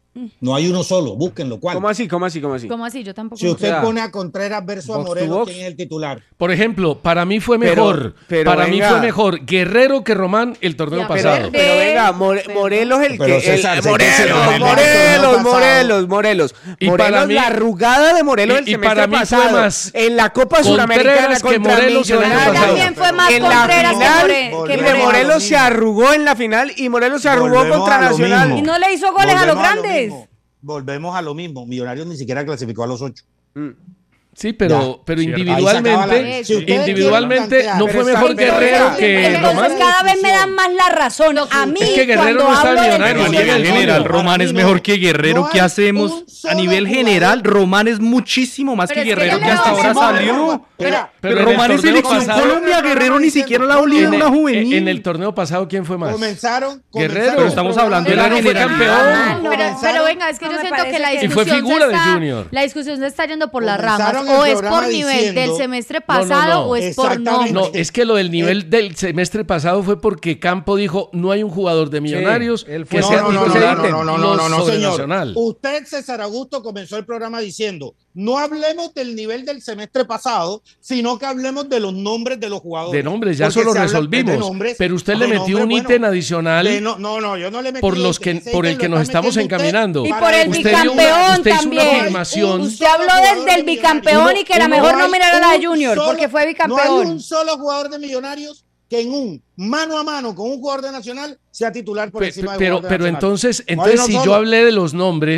No hay uno solo, búsquenlo. ¿Cuál? ¿Cómo así? ¿Cómo así? ¿Cómo así? ¿Cómo así? Yo tampoco. Si usted O sea, pone a Contreras versus a box to Morelos, box. ¿quién es el titular? Por ejemplo, para mí fue Pero- mejor, pero para mí venga. fue mejor Guerrero que Román el torneo Ya, Pero, pasado. pero venga, More- Morelos el Pero que... César, el- se Morelos, dice que el Morelos, torneo Morelos, pasado- Morelos. Y Morelos, para mí- la arrugada de Morelos y- el y semestre para mí fue pasado. más en la Copa Contreras Suramericana que contra Morelos el año Millonarios. pasado. También fue más En la Contreras que final, More- que mire, Morelos. Morelos se arrugó en la final y Morelos se arrugó Volvemos contra a lo Nacional. mismo. Y no le hizo goles a los Volvemos grandes. mismo. Volvemos a lo mismo. Millonarios ni siquiera clasificó a los ocho. Mm. Sí, pero, Ya. pero Cierto. individualmente, Ahí se acaba la- Si ustedes individualmente quieren no plantear- fue Pero mejor está- pero Guerrero está- que Entonces Román. cada vez me dan más la razón. A mí, Es que Guerrero cuando no está hablo de millonario, Pero a Román nivel es el general, tuyo. Román Para es mí mejor no. que Guerrero. No ¿Qué hay hacemos? un solo A nivel jugador. general, Román es muchísimo más Pero que es que Guerrero, le que hasta ahora vamos a- salió. Pero- Pero Pero en el Román es torneo selección pasado- Colombia, Guerrero ni siquiera la ha olido En una el, juvenil. en el torneo pasado, ¿quién fue más? Comenzaron, Guerrero. comenzaron Pero estamos el hablando de la programa- Guerrero fue campeón. Ah, no. Pero, Comenzaron- pero venga, es que no yo me siento que parece la que- Y fue discusión figura se de está, Junior. la discusión se está yendo por las ramas. Comenzaron el O es por programa nivel del diciendo- semestre No, no, pasado no. o es por Exactamente. No, nombre. es que lo del nivel del semestre pasado fue porque Campo dijo no hay un jugador de Millonarios él fue- que No, sea no, no, no, titular no, no, no, no, no, no, sobre señor. Nacional. Usted, César Augusto, comenzó el programa diciendo, no hablemos del nivel del semestre pasado, sino que hablemos de los nombres de los jugadores. De nombres, ya Porque eso lo se habla- resolvimos. de nombres, pero usted no, le de metió un nombres, ítem bueno, adicional de no, no, no, yo no le metí por los ítem, que ese por el ítem que lo nos está estamos metiendo usted encaminando. Y para por el Usted dio una- bicampeón usted hizo una también. afirmación. Usted habló del, del bicampeón y que la Uno- mejor no hay nómina era la de un Junior, solo- porque fue No hay bicampeón. un solo jugador de Millonarios que en un mano a mano con un jugador de Nacional sea titular por Pe- encima de pero jugador de pero Nacional. entonces, No hay entonces uno si yo solo. hablé de los nombres,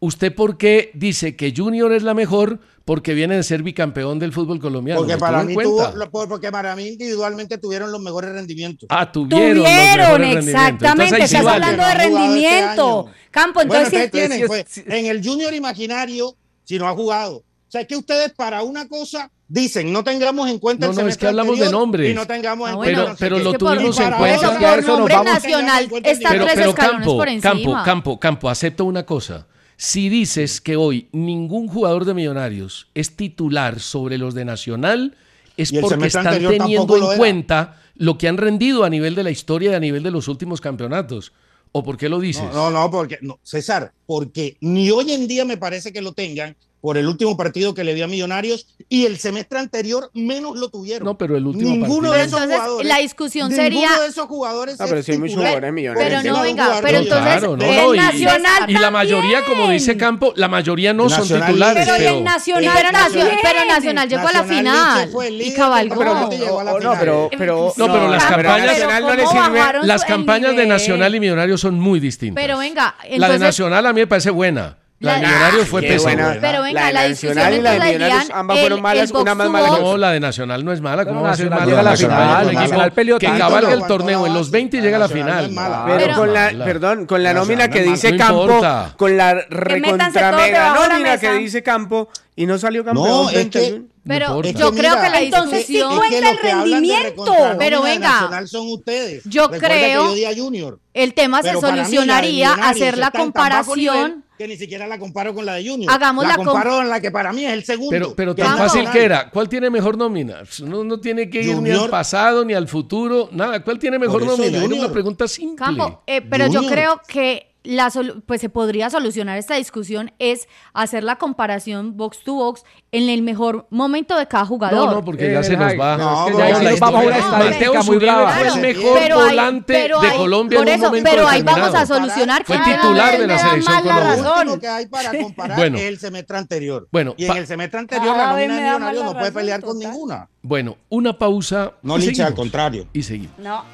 ¿usted por qué dice que Junior es la mejor? Porque viene de ser bicampeón del fútbol colombiano. Porque ¿Lo para tuvo en mí cuenta? tuvo, porque para mí individualmente tuvieron los mejores rendimientos. Ah, tuvieron, los Tuvieron, mejores exactamente. rendimientos. Entonces, ahí sí Estás vale. hablando de No ha jugado este rendimiento. año. Campo, Bueno, entonces ustedes tienen, sí, pues, sí. en el Junior Imaginario, si no ha jugado. O sea, es que ustedes para una cosa dicen, no tengamos en cuenta No, el no, es semestre que hablamos de anterior nombres. y no tengamos Ah, en bueno, cuenta Pero, no sé pero qué. lo Es que por- tuvimos en para cuenta. eso, Eso ya por eso nos nombre vamos. nacional Pero- está Pero, tres pero escalones Campo, por encima. Campo, Campo, Campo, acepto una cosa. Si dices que hoy ningún jugador de Millonarios es titular sobre los de Nacional, es Y el porque semestre están anterior teniendo tampoco lo en era. cuenta lo que han rendido a nivel de la historia y a nivel de los últimos campeonatos. ¿O por qué lo dices? No, no, no, porque, no, César, porque ni hoy en día me parece que lo tengan por el último partido que le dio a Millonarios y el semestre anterior menos lo tuvieron. No, pero el último Ninguno partido. de esos Entonces, jugadores. la discusión ninguno sería- de esos jugadores. No, pero es sí hay muchos titular. jugadores millonarios. Pero Por no, encima de un venga, jugador pero de entonces Claro, no, el no, y- Nacional Y la mayoría, como dice también. Campo, la mayoría no son Nacional titulares. Pero y Pero, el Nacional Y pero, Nacional, también. pero Nacional llegó a la Nacional final Liche fue el y líder cabalgó. del campeonato y llegó a la no, final. pero, pero, No, pero las a campañas- Nacional no le ¿Cómo sirve. bajaron las el campañas de nivel? Nacional y Millonarios son muy distintas. Pero venga, La de entonces- Nacional a mí me parece buena. La de La- Millonarios fue Qué pésima. buena. Pero venga, La la, de discusión Nacional y la de entonces Millonarios, serían ambas el- fueron malas, el una más box mala to que box. No, la de Nacional no es mala. ¿Cómo Pero va a ser Nacional mala? llega a la La campaña final, de un Nacional equipo peleó que tanto, cabalga el aguantó torneo en los la veinte y base. llega a la Nacional no final. es mala. Pero, Pero- con la, Mala. perdón, con la No, nómina o sea, que no dice no Campo, importa. con la métanse recontra todos mega debajo de la nómina que mesa. dice Campo y no salió campeón. No, es frente que- al Junior. Pero No importa. Es yo que creo mira, que la entonces sí discusión, Es que cuenta los el que hablan de rendimiento. recontra Pero nómina de venga, Nacional son ustedes. yo Recuerda creo- que yo di a Junior. el tema se Pero para mí, la de solucionaría Millonarios hacer la está en tan bajo comparación. nivel que ni siquiera la comparo con la de Junior. Hagamos la la com- comparo en la que para mí es el segundo. Pero, pero que tan es fácil Nacional. que era. ¿Cuál tiene mejor nómina? No, no tiene que ir ni al Junior. pasado ni al futuro. Nada. ¿Cuál tiene mejor Por eso, nómina? Era Junior. una pregunta simple. Campo, eh, pero yo Junior. creo que la solu- pues se podría solucionar esta discusión es hacer la comparación box to box en el mejor momento de cada jugador. No, no, porque ya Eh, se nos ay, va. no, es que pero ya ahí la nos vamos a una historia- estadística Mateo muy Zuribe brava. fue el Claro, mejor pero ahí- volante pero de ahí- Colombia por en un eso, momento pero ahí determinado. vamos a solucionar Fue que titular de me la da selección más la Colombia. Lo razón. único que hay para comparar Bueno. es el semestre anterior. Bueno, y pa- en el semestre anterior Cada la vez nómina me de da más Millonarios la no puede razón, pelear con total. ninguna. Bueno, una pausa. No, y Licha, al seguimos. contrario. Y seguimos. No.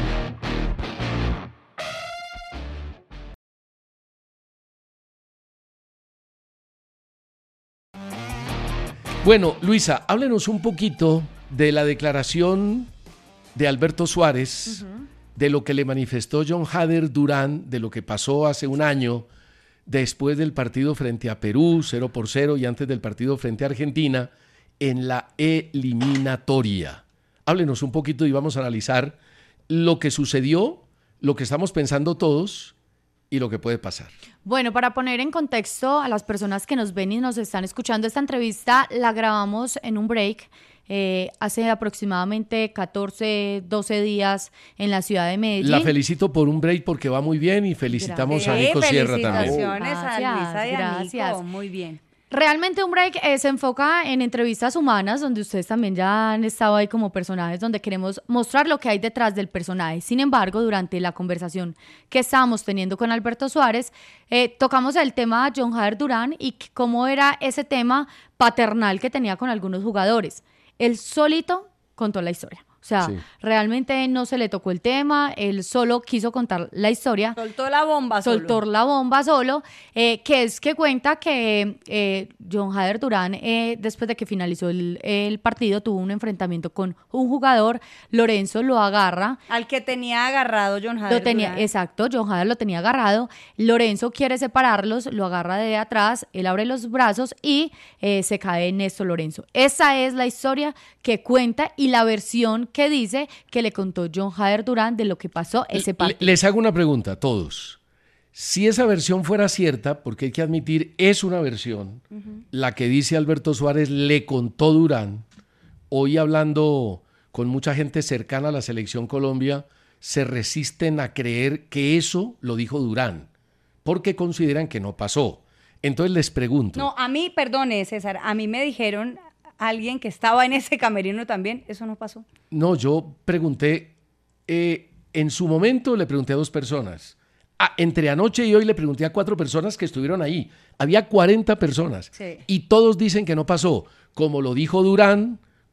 Bueno, Luisa, háblenos un poquito de la declaración de Alberto Suárez, de lo que le manifestó John Hader Durán, de lo que pasó hace un año después del partido frente a Perú, cero por cero, y antes del partido frente a Argentina, en la eliminatoria. Háblenos un poquito y vamos a analizar lo que sucedió, lo que estamos pensando todos y lo que puede pasar. Bueno, para poner en contexto a las personas que nos ven y nos están escuchando, esta entrevista la grabamos en un break eh, hace aproximadamente catorce, doce días en la ciudad de Medellín. La felicito por un break porque va muy bien y felicitamos a Sí, Nico Sierra también. felicitaciones a Gracias, Luisa y a gracias. Nico. Muy bien. Realmente un break eh, se enfoca en entrevistas humanas, donde ustedes también ya han estado ahí como personajes, donde queremos mostrar lo que hay detrás del personaje. Sin embargo, durante la conversación que estábamos teniendo con Alberto Suárez, eh, tocamos el tema de John Hader Durán y c- cómo era ese tema paternal que tenía con algunos jugadores. Él solito contó la historia. O sea, Sí. realmente no se le tocó el tema, él solo quiso contar la historia. Soltó la bomba solo. Soltó la bomba solo, eh, que es que cuenta que eh, John Hader Durán, eh, después de que finalizó el, el partido, tuvo un enfrentamiento con un jugador, Lorenzo lo agarra, Al que tenía agarrado John Hader lo tenía, Durán. exacto, John Hader lo tenía agarrado, Lorenzo quiere separarlos, lo agarra de atrás, él abre los brazos y eh, se cae Néstor Lorenzo. Esa es la historia que cuenta y la versión que dice que le contó John Hader Durán de lo que pasó ese Le- partido. Les hago una pregunta a todos. Si esa versión fuera cierta, porque hay que admitir, es una versión, la que dice Alberto Suárez le contó Durán, hoy hablando con mucha gente cercana a la Selección Colombia, se resisten a creer que eso lo dijo Durán, porque consideran que no pasó. Entonces les pregunto. No, a mí, perdone, César, a mí me dijeron alguien que estaba en ese camerino también, eso no pasó. No, yo pregunté, eh, en su momento le pregunté a dos personas. Ah, entre anoche y hoy le pregunté a cuatro personas que estuvieron ahí. Había cuarenta personas Sí. y todos dicen que no pasó. Como lo dijo Durán,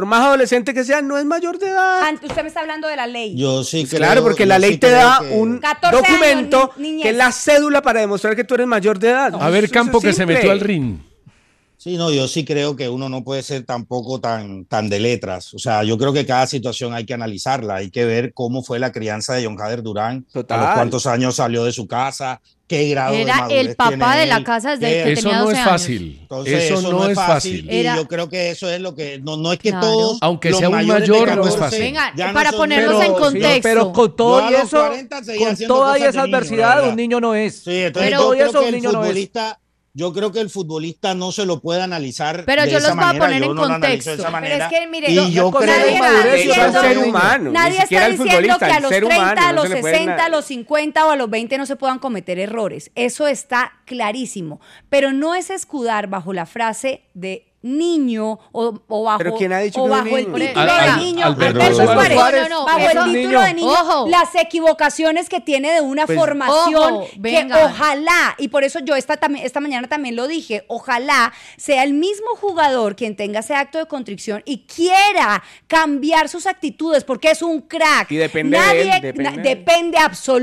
por más adolescente que sea, no es mayor de edad. Ah, usted me está hablando de la ley. Yo sí Pues creo, claro, porque yo la ley sí te creo da que- un catorce documento años, ni- niñez. que es la cédula para demostrar que tú eres mayor de edad. A ver, Eso- Campo eso es que se simple. metió al ring. Sí, no, yo sí creo que uno no puede ser tampoco tan, tan de letras. O sea, yo creo que cada situación hay que analizarla, hay que ver cómo fue la crianza de John Hader Durán, Total. a los cuántos años salió de su casa, qué grado de Era madurez el papá tiene de la él, casa desde qué- que Eso tenía no doce es años. fácil. Entonces, eso, no es fácil. Y Era- yo creo que eso es lo que, no, no es que Claro. todos, Aunque los sea un mayores de mayor, no es catorce fácil. Venga, ya no para son ponerlos niños. en sí, contexto. pero con Yo todo a y los eso, cuarenta seguía con haciendo toda y cosas esa de niño, la adversidad, verdad. un niño no es. Sí, entonces Pero- yo todo y creo eso, que un el niño no es. futbolista, yo creo que el futbolista no se lo puede analizar Pero de yo esa los voy a manera. poner yo en no lo analizo de contexto. esa Pero manera. es que, mire, y no- yo con creo esa nadie está madurez, que yo soy diciendo- un ser niño. humano. Nadie ni está siquiera el diciendo futbolista, que a el los ser treinta, humano, a no los se le puede sesenta, na- a los cincuenta o a los veinte no se puedan cometer errores. Eso está clarísimo. Pero no es escudar bajo la frase de niño o, o bajo, ¿Pero quién ha dicho o que es un bajo el niño? título Al- de al- niño, Alberto Alberto Suárez. Suárez, No, no, no, bajo eso- el título niño. de niño, Ojo. las equivocaciones que tiene de una Pues, formación ojo, que venga. ojalá, y por eso yo esta, también- esta mañana también lo dije, ojalá sea el mismo jugador quien tenga ese acto de contrición y quiera cambiar sus actitudes porque es un crack. Y depende de Nadie, él, depende na- de él. depende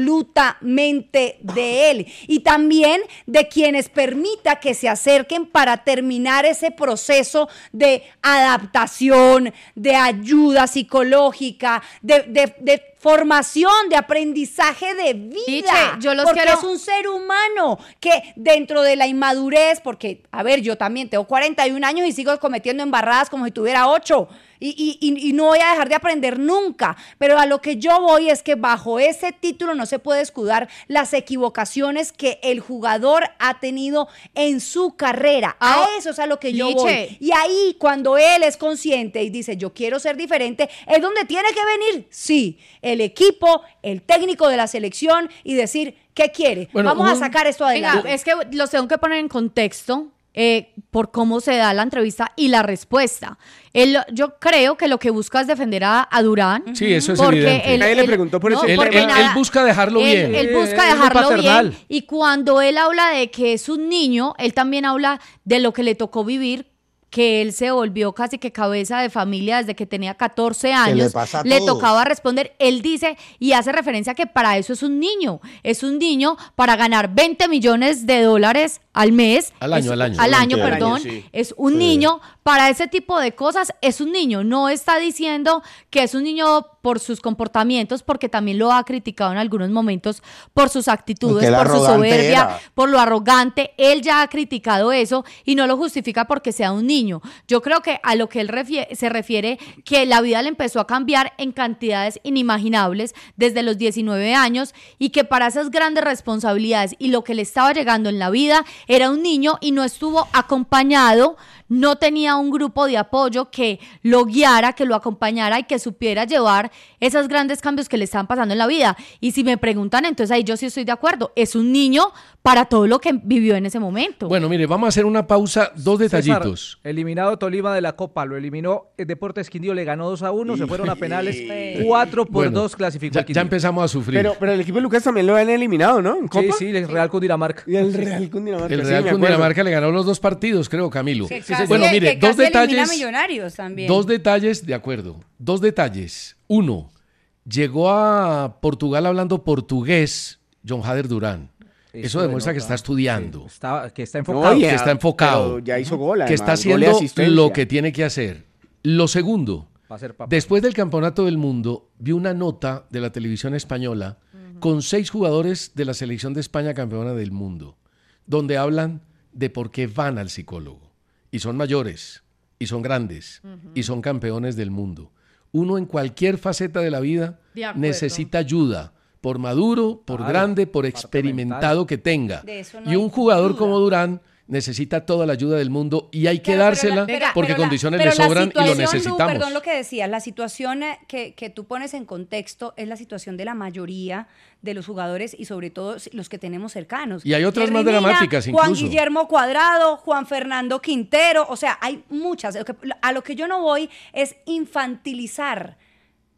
absolutamente de él y también de quienes permita que se acerquen para terminar ese proceso de adaptación, de ayuda psicológica, de, de- de formación, de aprendizaje de vida. Liche, yo los porque quiero- es un ser humano que dentro de la inmadurez, porque, a ver, yo también tengo cuarenta y un años y sigo cometiendo embarradas como si tuviera ocho. Y, y- y- y no voy a dejar de aprender nunca, pero a lo que yo voy es que bajo ese título no se puede escudar las equivocaciones que el jugador ha tenido en su carrera. Ah, A eso es a lo que yo Liche. voy. Y ahí cuando él es consciente y dice yo quiero ser diferente, es donde tiene que venir, sí, el equipo, el técnico de la selección y decir qué quiere. Bueno, Vamos a un- sacar esto adelante. Venga, es que los tengo que poner en contexto eh, por cómo se da la entrevista y la respuesta. Él, yo creo que lo que busca es defender a, a Durán. Sí, eso es porque evidente. él- Nadie le él- preguntó por ese Él, porque él- nada- él busca dejarlo él- bien. Él, Eh, busca es muy dejarlo paternal. bien. Y cuando él habla de que es un niño, él también habla de lo que le tocó vivir, que él se volvió casi que cabeza de familia desde que tenía catorce años. le pasa a le todos. tocaba responder. Él dice y hace referencia que para eso es un niño. Es un niño para ganar veinte millones de dólares al mes. Al año, Es- al año. Al año, Al año, perdón. sí. Es un Sí. niño. Para ese tipo de cosas es un niño. No está diciendo que es un niño por sus comportamientos, porque también lo ha criticado en algunos momentos por sus actitudes, Porque el por su arrogante soberbia, era. por lo arrogante. Él ya ha criticado eso y no lo justifica porque sea un niño. Yo creo que a lo que él refie- se refiere, que la vida le empezó a cambiar en cantidades inimaginables desde los diecinueve años y que para esas grandes responsabilidades y lo que le estaba llegando en la vida era un niño y no estuvo acompañado, no tenía un grupo de apoyo que lo guiara, que lo acompañara y que supiera llevar esos grandes cambios que le estaban pasando en la vida. Y si me preguntan, entonces ahí yo sí estoy de acuerdo. Es un niño para todo lo que vivió en ese momento. Bueno, mire, vamos a hacer una pausa, dos César, detallitos. eliminado Tolima de la Copa, lo eliminó el Deportes Quindío, le ganó dos a uno, se fueron a penales, Sí. cuatro por Bueno, dos clasificó ya, el ya Quindío. empezamos a sufrir. Pero, pero el equipo de Lucas también lo han eliminado, ¿no? ¿En Copa? Sí, sí, el Real Cundinamarca. Y el Real Cundinamarca. el sí, Real me acuerdo. Cundinamarca le ganó los dos partidos, creo, Camilo. Que Sí, casi- bueno, que mire, casi dos elimina detalles. Millonarios también. Dos detalles, de acuerdo. Dos detalles. Uno, llegó a Portugal hablando portugués John Hader Durán. Eso, demuestra que está estudiando, Sí, está, que está No, enfocado. ya, que está enfocado, pero ya hizo gol, que está además, gol y haciendo asistencia. lo que tiene que hacer. Lo segundo, Va a ser papá. después del Campeonato del Mundo, vi una nota de la televisión española con seis jugadores de la selección de España campeona del mundo, donde hablan de por qué van al psicólogo. Y son mayores, y son grandes, y son campeones del mundo. Uno en cualquier faceta de la vida De acuerdo. necesita ayuda, por maduro, por Claro, grande, por parte experimentado que tenga. De eso no Y un hay jugador duda. como Durán necesita toda la ayuda del mundo y hay que Claro, pero dársela la- pero- porque pero la- condiciones pero le la sobran y lo situación, Lu, necesitamos. perdón lo que decías, la situación eh, que, que tú pones en contexto es la situación de la mayoría de los jugadores y sobre todo los que tenemos cercanos. Y hay otras Jerry más Mina, dramáticas Juan incluso. Guillermo Cuadrado, Juan Fernando Quintero, o sea, hay muchas. Lo que- A lo que yo no voy es infantilizar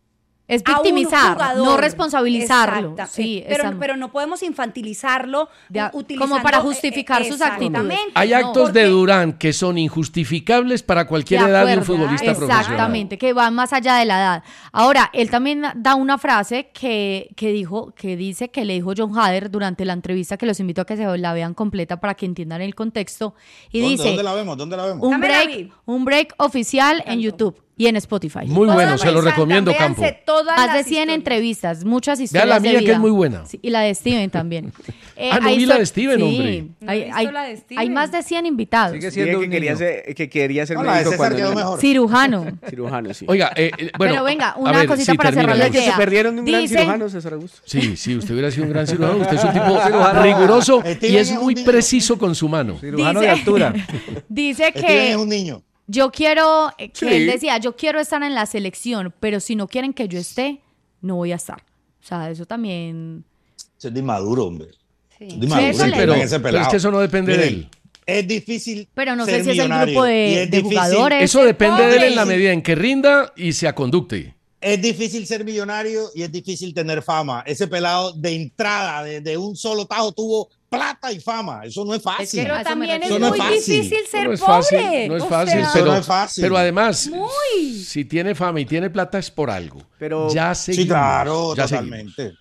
Es a un victimizar, jugador. no responsabilizarlo. Exacta. Sí, pero, esa- pero no podemos infantilizarlo De- utilizando, como para justificar eh, sus exactamente. actitudes. Hay No, actos de porque- Durán que son injustificables para cualquier De edad de un acuerdo, futbolista profesional. exactamente, que van más allá de la edad. Ahora, él también da una frase que, que dijo, que dice que le dijo John Hader durante la entrevista, que los invito a que se la vean completa para que entiendan el contexto. Y ¿Dónde, dice ¿Dónde la vemos? ¿Dónde la vemos? un Dame la break, vi. un break oficial en YouTube y en Spotify. Muy bueno, se lo Todas, recomiendo, véanse Campo. todas Más las de cien historias. entrevistas, muchas Vea historias la de mía, que vida. es muy buena. Sí, y la de Steven también. Eh, Ah, no hay vi la histo- de Steven, sí, hombre. No he hay, visto hay- la de Steven. hay más de cien invitados. Sigue Dije siendo que un quería, niño. ser, que quería ser No, la de médico César cuando quedó niño. mejor. Cirujano. Cirujano, sí. Oiga, eh, eh, bueno. Pero venga, a una ver, cosita sí, para cerrar termina. la Que se idea. perdieron de un gran Dice- cirujano, César Augusto. Sí, sí, usted hubiera sido un gran cirujano. Usted es un tipo riguroso y Steven es es un muy niño. preciso con su mano. Cirujano Dice- de altura. Dice Steven que es un niño. yo quiero, eh, que Sí. él decía, yo quiero estar en la selección, pero si no quieren que yo esté, no voy a estar. O sea, eso también... Eso es de inmaduro, hombre. Sí. Es de inmaduro, eso Sí, le- pero, ese pero es pelado. que eso no depende de Miren, él. Es difícil. Pero no sé ser si es el millonario, grupo y de, es de difícil- jugadores. Eso depende de él en la pobre. medida en que rinda y se aconducte. Es difícil ser millonario y es difícil tener fama. Ese pelado de entrada, de, de un solo tajo, tuvo plata y fama. Eso no es fácil. Pero A eso me también es refiero. muy Eso no es fácil. difícil ser no es pobre. fácil, no es O fácil, sea, Eso pero, no es fácil. pero además, Muy. si tiene fama y tiene plata es por algo. Pero- ya Sí, seguimos. claro, ya seguimos. totalmente.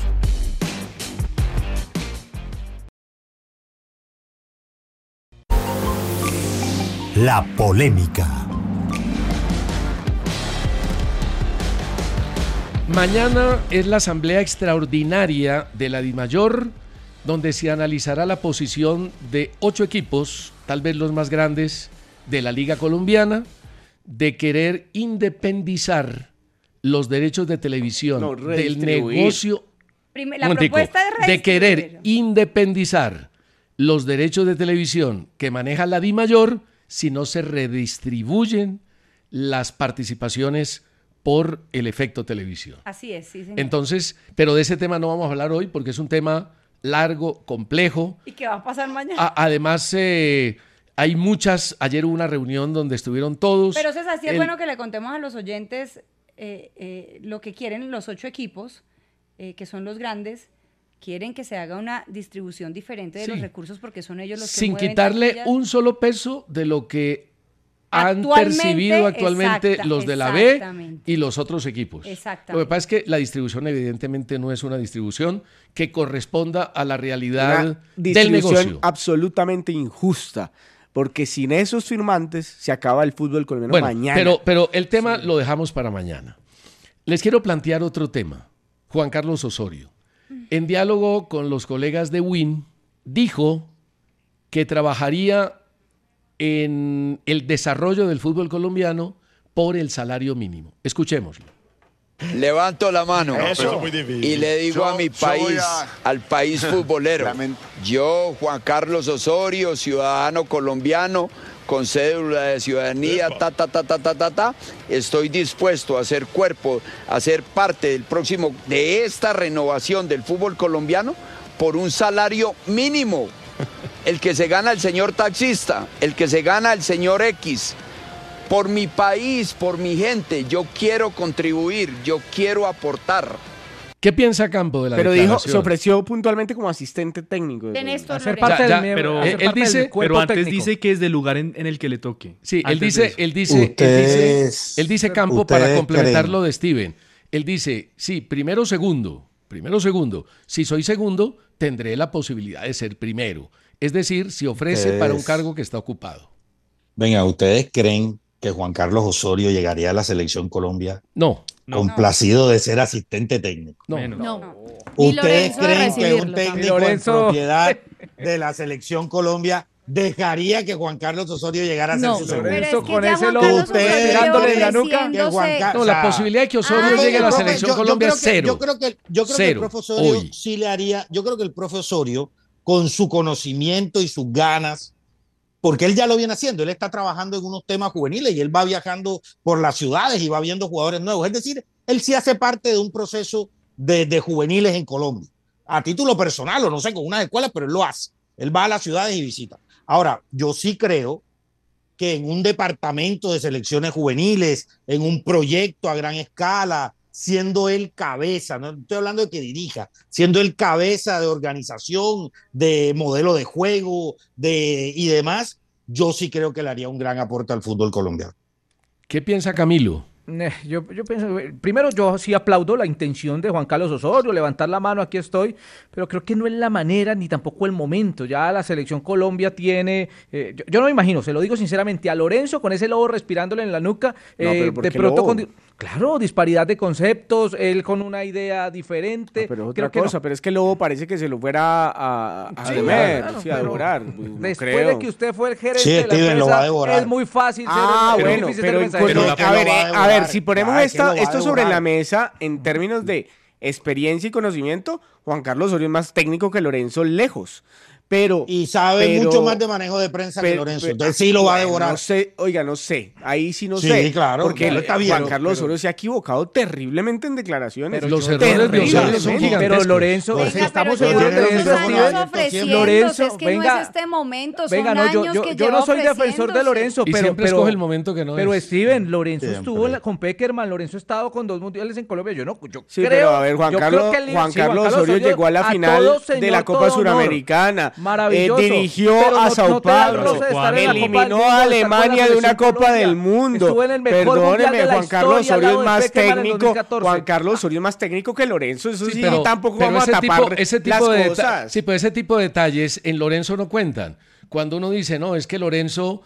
La polémica. Mañana es la asamblea extraordinaria de la DIMAYOR, donde se analizará la posición de ocho equipos, tal vez los más grandes de la Liga Colombiana, de querer independizar los derechos de televisión No, del redistribuir. negocio. Prim- Un La momentico, propuesta es de querer redistribuir. independizar los derechos de televisión que maneja la DIMAYOR si no se redistribuyen las participaciones por el efecto televisión. Así es, sí, señor. Entonces, pero de ese tema no vamos a hablar hoy porque es un tema largo, complejo. ¿Y qué va a pasar mañana? A- además, eh, hay muchas, ayer hubo una reunión donde estuvieron todos. Pero César, sí es El- bueno que le contemos a los oyentes eh, eh, lo que quieren los ocho equipos, eh, que son los grandes, quieren que se haga una distribución diferente de Sí. los recursos porque son ellos los que sin mueven quitarle taquillas. un solo peso de lo que han Actualmente, percibido actualmente exacta, los de la B exactamente. y los otros equipos. Exactamente. Lo que pasa es que la distribución evidentemente no es una distribución que corresponda a la realidad Una del distribución negocio. absolutamente injusta, porque sin esos firmantes se acaba el fútbol colombiano Bueno, mañana. pero, pero el tema lo dejamos para mañana. Les quiero plantear otro tema. Juan Carlos Osorio, en diálogo con los colegas de Win, dijo que trabajaría en el desarrollo del fútbol colombiano por el salario mínimo. Escuchémoslo. Levanto la mano Eso. y le digo Yo- a mi yo país, voy a- al país futbolero, Lamento. yo, Juan Carlos Osorio, ciudadano colombiano, con cédula de ciudadanía, ta, ta, ta, ta, ta, ta, ta, estoy dispuesto a ser cuerpo, a ser parte del próximo, de esta renovación del fútbol colombiano por un salario mínimo. El que se gana el señor taxista, el que se gana el señor X. Por mi país, por mi gente, yo quiero contribuir, yo quiero aportar. ¿Qué piensa Campo de la Pero dijo, declaración? se ofreció puntualmente como asistente técnico. De Néstor Hacer Lorenzo. parte Ya, del ya, miembro- pero hacer él- él parte del dice- cuerpo Pero antes técnico. dice que es del lugar en, en el que le toque. Sí, él Antes de dice, eso. él dice, él dice, Ustedes- él dice Campo para ustedes complementar creen- lo de Steven. Él dice, sí, primero segundo, primero segundo. Si soy segundo, tendré la posibilidad de ser primero. Es decir, si ofrece Ustedes- para un cargo que está ocupado. Venga, ¿ustedes creen que Juan Carlos Osorio llegaría a la selección Colombia No, No. complacido de ser asistente técnico? no. Menos. No. Ni ¿Ustedes Lorenzo de creen que recibirlo un también. técnico Lorenzo. en propiedad de la selección Colombia dejaría que Juan Carlos Osorio llegara a ser No. su segundo? Pero Lorenzo, es que con ya ese Juan lobo Carlos Osorio tirándole en la nuca. ofreciéndose- Que Juan Ca- No, o la sea, posibilidad de que Osorio Ay, llegue a la yo- selección yo- yo Colombia creo es que- cero. Yo creo que, yo creo que Cero, el profe Osorio hoy. sí le haría, yo creo que el profe Osorio, con su conocimiento y sus ganas, porque él ya lo viene haciendo, él está trabajando en unos temas juveniles y él va viajando por las ciudades y va viendo jugadores nuevos. Es decir, él sí hace parte de un proceso de, de juveniles en Colombia, a título personal o no sé, con unas escuelas, pero él lo hace. Él va a las ciudades y visita. Ahora, yo sí creo que en un departamento de selecciones juveniles, en un proyecto a gran escala, siendo él cabeza, no estoy hablando de que dirija, siendo él cabeza de organización, de modelo de juego de, y demás, yo sí creo que le haría un gran aporte al fútbol colombiano. ¿Qué piensa Camilo? Yo, yo pienso, primero yo sí aplaudo la intención de Juan Carlos Osorio, levantar la mano, aquí estoy, pero creo que no es la manera ni tampoco el momento. Ya la selección Colombia tiene, eh, yo, yo no me imagino, se lo digo sinceramente, a Lorenzo con ese lobo respirándole en la nuca, eh, no, de pronto con, claro, disparidad de conceptos, él con una idea diferente. No, pero otra creo cosa, que no. pero es que el lobo parece que se lo fuera a, a Sí, comer, claro, sí, a devorar. Pues, no después creo. de que usted fue el gerente Sí, de la Steven, lo va a empresa, devorar. es muy fácil Ah, ser, es bueno, difícil pero, ser con- mensajero. que a, lo ver, va a eh, a devorar. ver, si ponemos Ay, que esta- lo va a esto sobre devorar. la mesa en términos de experiencia y conocimiento, Juan Carlos Osorio es más técnico que Lorenzo lejos. Pero, Y sabe pero- mucho más de manejo de prensa que pero- Lorenzo. pero- Entonces sí lo va a bueno, devorar. No sé, oiga, no sé. Ahí sí no Sí, sé. claro, Porque claro, el- está bien, Juan Carlos pero- Osorio se ha equivocado terriblemente en declaraciones. Pero los Yo- errores de terriblemente. Osorio son gigantescos. Pero Lorenzo, Venga, si estamos pero seguros tiene de los eso, micrófonos Steven, abiertos siempre. Lorenzo, es que venga, no es este momento, son venga, no, yo, años yo, que yo lleva no soy defensor de ofreciéndose. Lorenzo, Y pero, siempre pero, escoge el momento que no pero es. Steven, Lorenzo Siempre. estuvo en la- con Peckerman, Lorenzo ha estado con dos mundiales en Colombia, yo no, yo Sí, creo, pero a ver, Juan yo Carlos, creo que el- Juan sí, Carlos Osorio llegó a la final todo, de señor, la Copa todo honor. Suramericana, Maravilloso. eh, dirigió Pero a no- Sao no te da el Paulo, roce de estar en la Copa del eliminó Mundo, a estar con la Alemania de una selección Copa Colombia. del Mundo. Estuvo en el mejor mundial Perdóneme, de la Juan Carlos historia, al Osorio lado es de más Peckerman en técnico. dos mil catorce. Juan Carlos Osorio es más técnico que Lorenzo. Eso sí, Sí, pero, tampoco pero vamos ese a tapar tipo, ese tipo las de deta- cosas. sí, pero ese tipo de detalles en Lorenzo no cuentan. Cuando uno dice, no, es que Lorenzo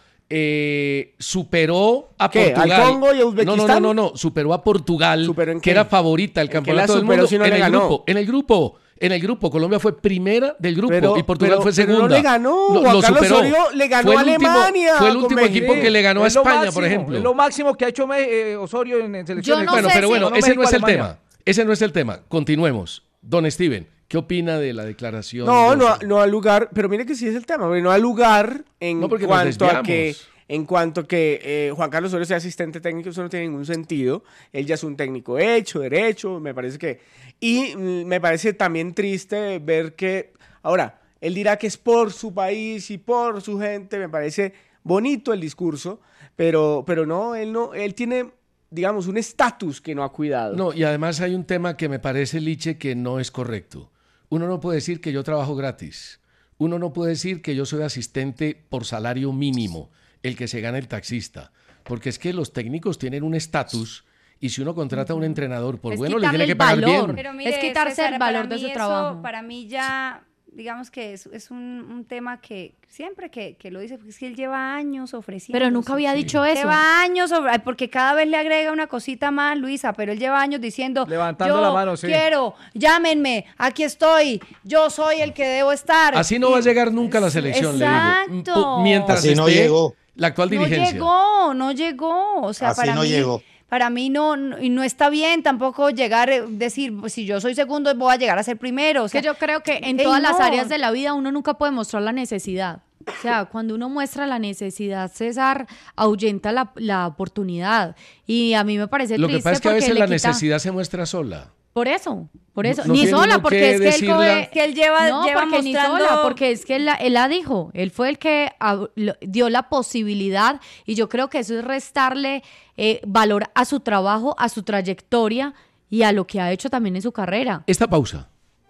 eh, superó a ¿Qué? Portugal. ¿Al Congo y a No, Uzbekistán? no, no, no, no, superó a Portugal, ¿Superó en que qué? era favorita del ¿En qué campeonato la del superó mundo. si no en le el ganó? grupo, en el grupo. En el grupo, Colombia fue primera del grupo Pero- y Portugal pero- fue pero no segunda. le ganó, Lo, Juan lo Carlos superó. Osorio le ganó fue a el último- Alemania Fue el con último México. equipo que le ganó a Es lo España, máximo, por ejemplo. Es lo máximo que ha hecho eh, Osorio en, en selecciones. Yo no bueno, sé pero si- bueno, No, ese no es el México-Alemania. tema. Ese no es el tema. Continuemos. Don Steven, ¿qué opina de la declaración? No, de no, Osorio? no al lugar, pero mire que sí es el tema, porque no al lugar en No, porque nos cuanto a desviamos. que en cuanto que eh, Juan Carlos Osorio sea asistente técnico, eso no tiene ningún sentido. Él ya es un técnico hecho, derecho, me parece que y mm, me parece también triste ver que ahora él dirá que es por su país y por su gente, me parece bonito el discurso, pero pero no, él no él tiene digamos un estatus que no ha cuidado. No, y además hay un tema que me parece, Liche, que no es correcto. Uno no puede decir que yo trabajo gratis. Uno no puede decir que yo soy asistente por salario mínimo, el que se gana el taxista. Porque es que los técnicos tienen un estatus y si uno contrata a un entrenador, por Es bueno, le quitarle tiene que el pagar valor. bien. Pero mire, Es quitarse César, el valor para de mí su eso, trabajo. Para mí ya, digamos que es, es un, un tema que siempre que, que lo dice, porque es que él lleva años ofreciendo. Pero nunca había dicho eso. Lleva años, ofre- ay, porque cada vez le agrega una cosita más, Luisa, pero él lleva años diciendo, Levantando yo la mano, sí. quiero, llámenme, aquí estoy, yo soy el que debo estar. Así no Y- va a llegar nunca a la selección, le digo. Exacto. Pu- Mientras Así no esté llegó. la actual No dirigencia. llegó, no llegó. O sea, Así para no mí, llegó. para mí no, no, y no está bien tampoco llegar, eh, decir, pues si yo soy segundo, voy a llegar a ser primero. O sea, que yo creo que en ey, todas las no. áreas de la vida uno nunca puede mostrar la necesidad. O sea, cuando uno muestra la necesidad, César, ahuyenta la, la oportunidad. Y a mí me parece Lo que triste pasa es que a porque veces le la quita- necesidad se muestra sola. Por eso, por eso. No ni tiene sola, uno porque que es que él decirla. coge- que él lleva, no, lleva porque ni mostrando... sola, porque es que él la, él la dijo. Él fue el que ab- lo- dio la posibilidad y yo creo que eso es restarle eh, valor a su trabajo, a su trayectoria y a lo que ha hecho también en su carrera. Esta pausa.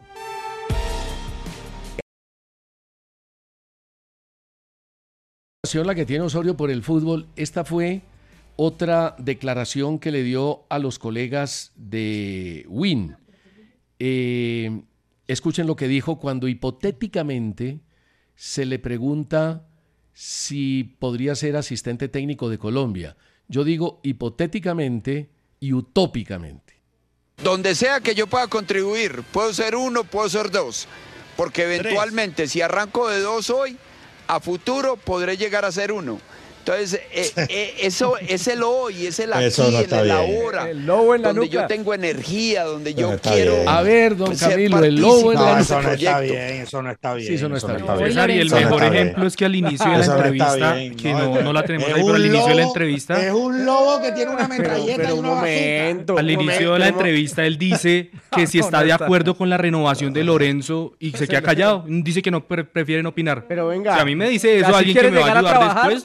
La que tiene Osorio por el fútbol, esta fue otra declaración que le dio a los colegas de Win. Eh, escuchen lo que dijo cuando hipotéticamente se le pregunta si podría ser asistente técnico de Colombia. Yo digo hipotéticamente y utópicamente. Donde sea que yo pueda contribuir, puedo ser uno, puedo ser dos, porque eventualmente si arranco de dos hoy, a futuro podré llegar a ser uno. Entonces, eh, eh, eso es el hoy, es el aquí, Eso no el está el bien. ahora, El lobo en la donde nuca. yo tengo energía, donde Eso yo no está quiero... bien. A ver, don ser Camilo, el lobo en No, la eso nuca. no está proyecto. bien, eso no está bien. Sí, eso no está bien. bien. César, y el Lorenzo. mejor Eso no está ejemplo bien. es que al inicio de la Eso no está entrevista, bien, que no, no, es- no la tenemos es ahí, pero un al inicio de la lobo- entrevista, Es un lobo que tiene una Pero, metralleta pero y un una bazooka. momento. al un inicio de la momento, entrevista, él dice que si No, está no de está. acuerdo con la renovación de Lorenzo y se queda callado. Dice que no pre- prefieren opinar. Pero venga. Si a mí me dice eso Así alguien que quieres me va a llegar a ayudar trabajar, después, no. imagínate.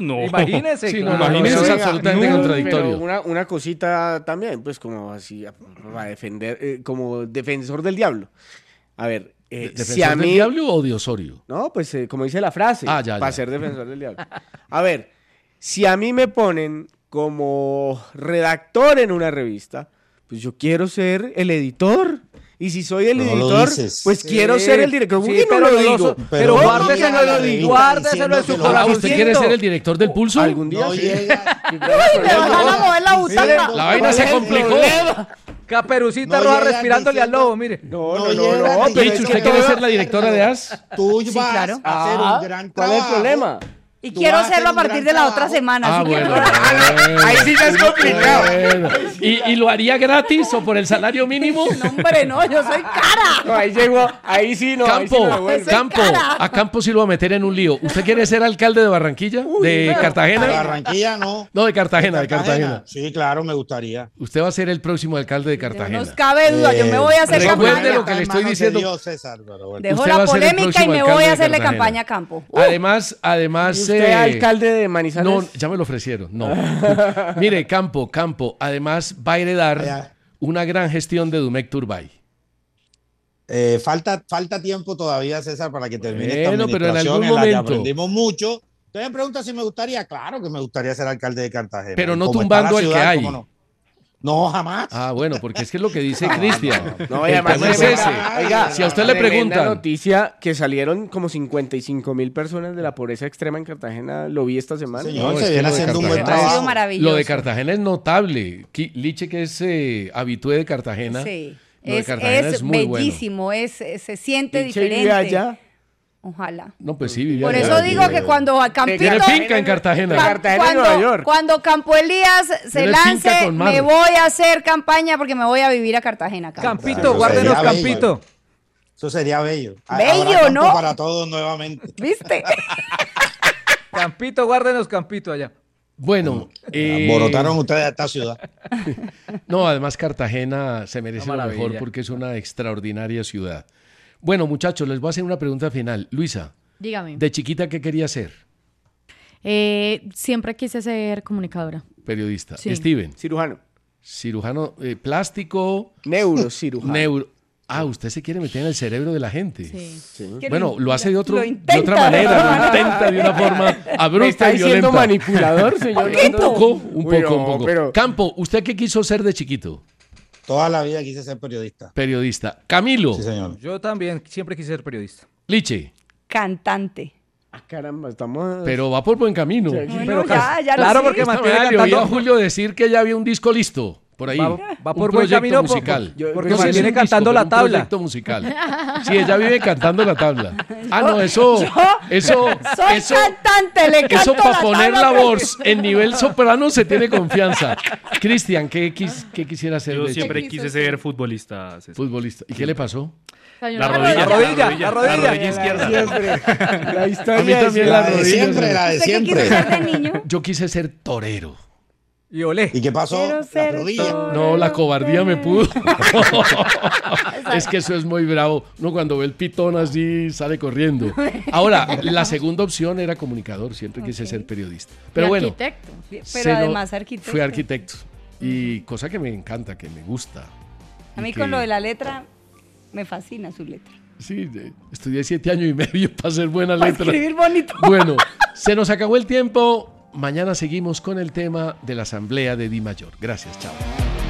Imagínese. Sí, no, claro. imagínese, es Venga, absolutamente no, contradictorio. pero Una, una cosita también, pues como así, para defender, eh, como defensor del diablo. A ver, eh, ¿Defensor si a mí... del diablo o de Osorio? No, pues eh, como dice la frase, Ah, ya, para ya. ser defensor del diablo. A ver, si a mí me ponen como redactor en una revista, pues yo quiero ser el editor. Y si soy el No lo editor, dices. pues Sí, quiero ser el director. ¿Por sí, qué no pero lo no lo digo? so- Pero Pero no guárdeselo, llega a la revista guárdeselo en su diciendo que lo- Ah, corazón. ¿usted quiere ser el director del Pulso? Algún día No sí. llega. Me van a mover la butaca. La vaina se complicó. Caperucita No roja llegan respirándole al diciendo- lobo, mire. No, No no, no, llega no. diciendo pero Licho, es ¿usted que quiere no- ser la directora de A S? Tú Sí, vas claro. a hacer Ah, un gran ¿cuál trabajo. es el problema? Y Tú quiero vas a hacerlo a hacer un partir gran de la otra trabajo. semana. Ah, así que- bueno. bueno. Ahí sí ya es complicado. Bueno. ¿Y, ¿Y lo haría gratis o por el salario mínimo? No, hombre, no, yo soy cara. No, ahí llegó, ahí sí no. ahí sí Campo, me devuelve. Soy Campo, cara. a Campo sí lo va a meter en un lío. ¿Usted quiere ser alcalde de Barranquilla? ¿De De Cartagena? Barranquilla no. No, de Cartagena, de Cartagena. Sí, claro, me gustaría. Usted va a ser el próximo alcalde de No Cartagena. nos cabe duda, yo me voy a hacer Recuerde campaña. lo que le estoy diciendo. Dios, César, pero bueno. Dejo Usted va la a ser el polémica y próximo me alcalde voy a de hacerle Cartagena. campaña a Campo. Uh, Además, además... ¿Y usted eh, alcalde de Manizales? No, ya me lo ofrecieron, no. Mire, Campo, Campo, además va a heredar Ya. una gran gestión de Dumec Turbay. Eh, falta, falta tiempo todavía, César, para que termine Bueno, esta pero en administración algún en la que momento. aprendimos mucho. Usted me pregunta si me gustaría. Claro que me gustaría ser alcalde de Cartagena. Pero no Como tumbando está la el que ciudad, hay. ¿cómo no? No, jamás. Ah, bueno, porque es que es lo que dice Cristian. No, y El además tema es tremenda- ese. oiga, Si a usted le tremenda preguntan, noticia que salieron como cincuenta y cinco mil personas de la pobreza extrema en Cartagena, lo vi esta semana. Señor, No, se es que viene lo de haciendo un buen Cartagena ha sido trabajo. maravilloso. lo de Cartagena es notable. Qui- Liche, que es eh, habitué de Cartagena. Sí. Lo de Es, Cartagena es es muy bueno. bellísimo, es, es- se siente Pinche vive diferente. allá. Ojalá. No, pues sí, vivía Por allá. eso digo que cuando a Campito... Tiene finca en Cartagena. Cua- Cartagena, cuando, Nueva York. cuando Campo Elías se Tiene lance, finca con mar. me voy a hacer campaña porque me voy a vivir a Cartagena. Campo. Campito, Claro, guárdenos sería bello. Campito. Eso sería bello. Bello, Habrá campo ¿no? para todos nuevamente. ¿Viste? Campito, guárdenos Campito allá. Bueno, eh, Alborotaron ustedes a esta ciudad. no, además Cartagena se merece Una lo maravilla. mejor porque es una extraordinaria ciudad. Bueno, muchachos, les voy a hacer una pregunta final. Luisa, Dígame. de chiquita, ¿qué quería ser? Eh, siempre quise ser comunicadora. Periodista. Sí. Steven, Cirujano. cirujano eh, plástico, Neurocirujano. neuro. Ah, usted se quiere meter en el cerebro de la gente. Sí. Sí. Que Bueno, lo hace de, otro, lo de intenta otra de manera, otra lo manera. intenta de una forma ¿Me abrupta está y diciendo violenta. manipulador, señor? Un poco, un Uy, poco, no, un poco. pero- Campo, ¿usted qué quiso ser de chiquito? Toda la vida quise ser periodista. Periodista. Camilo, Sí, señor. Yo también siempre quise ser periodista. Liche, Cantante. Ah, caramba, estamos... pero va por buen camino. Bueno, Pero ya, ya lo claro, sé. porque Esta mantiene mañana le oí a cantando. Julio decir que ya había un disco listo por ahí. Va- va Un por buen proyecto camino, por- musical. yo- porque No sé si mantiene es un cantando disco, la pero un tabla. proyecto musical. Sí, ella vive cantando la tabla. Ah, no, eso, eso, Soy eso, cantante, le canto eso para la poner tabla la que- voz en nivel soprano se tiene confianza. Cristian, ¿qué, quis- qué quisiera ser Yo de siempre chiquito? quise ser futbolista. César. Futbolista. ¿Y qué le pasó? La rodilla, La rodilla, la rodilla. la rodilla izquierda. Siempre. La historia A mí también es- la La de rodilla, siempre, sí. la de ¿Usted qué quiso siempre. ser de niño? Yo quise ser torero. Y olé. ¿Y qué pasó? Quiero La ser rodilla. torero. No, la cobardía me pudo. Es que eso es muy bravo. Uno cuando ve el pitón así sale corriendo. Ahora, la segunda opción era comunicador. Siempre quise ser periodista. Pero Y bueno, arquitecto. Pero se no- además arquitecto. fui arquitecto. Y cosa que me encanta, que me gusta. A mí Y con que- lo de la letra, me fascina su letra. Sí, de- estudié siete años y medio para hacer buena Para letra. escribir bonito. Bueno, se nos acabó el tiempo. Mañana seguimos con el tema de la asamblea de Di Mayor. Gracias, chao.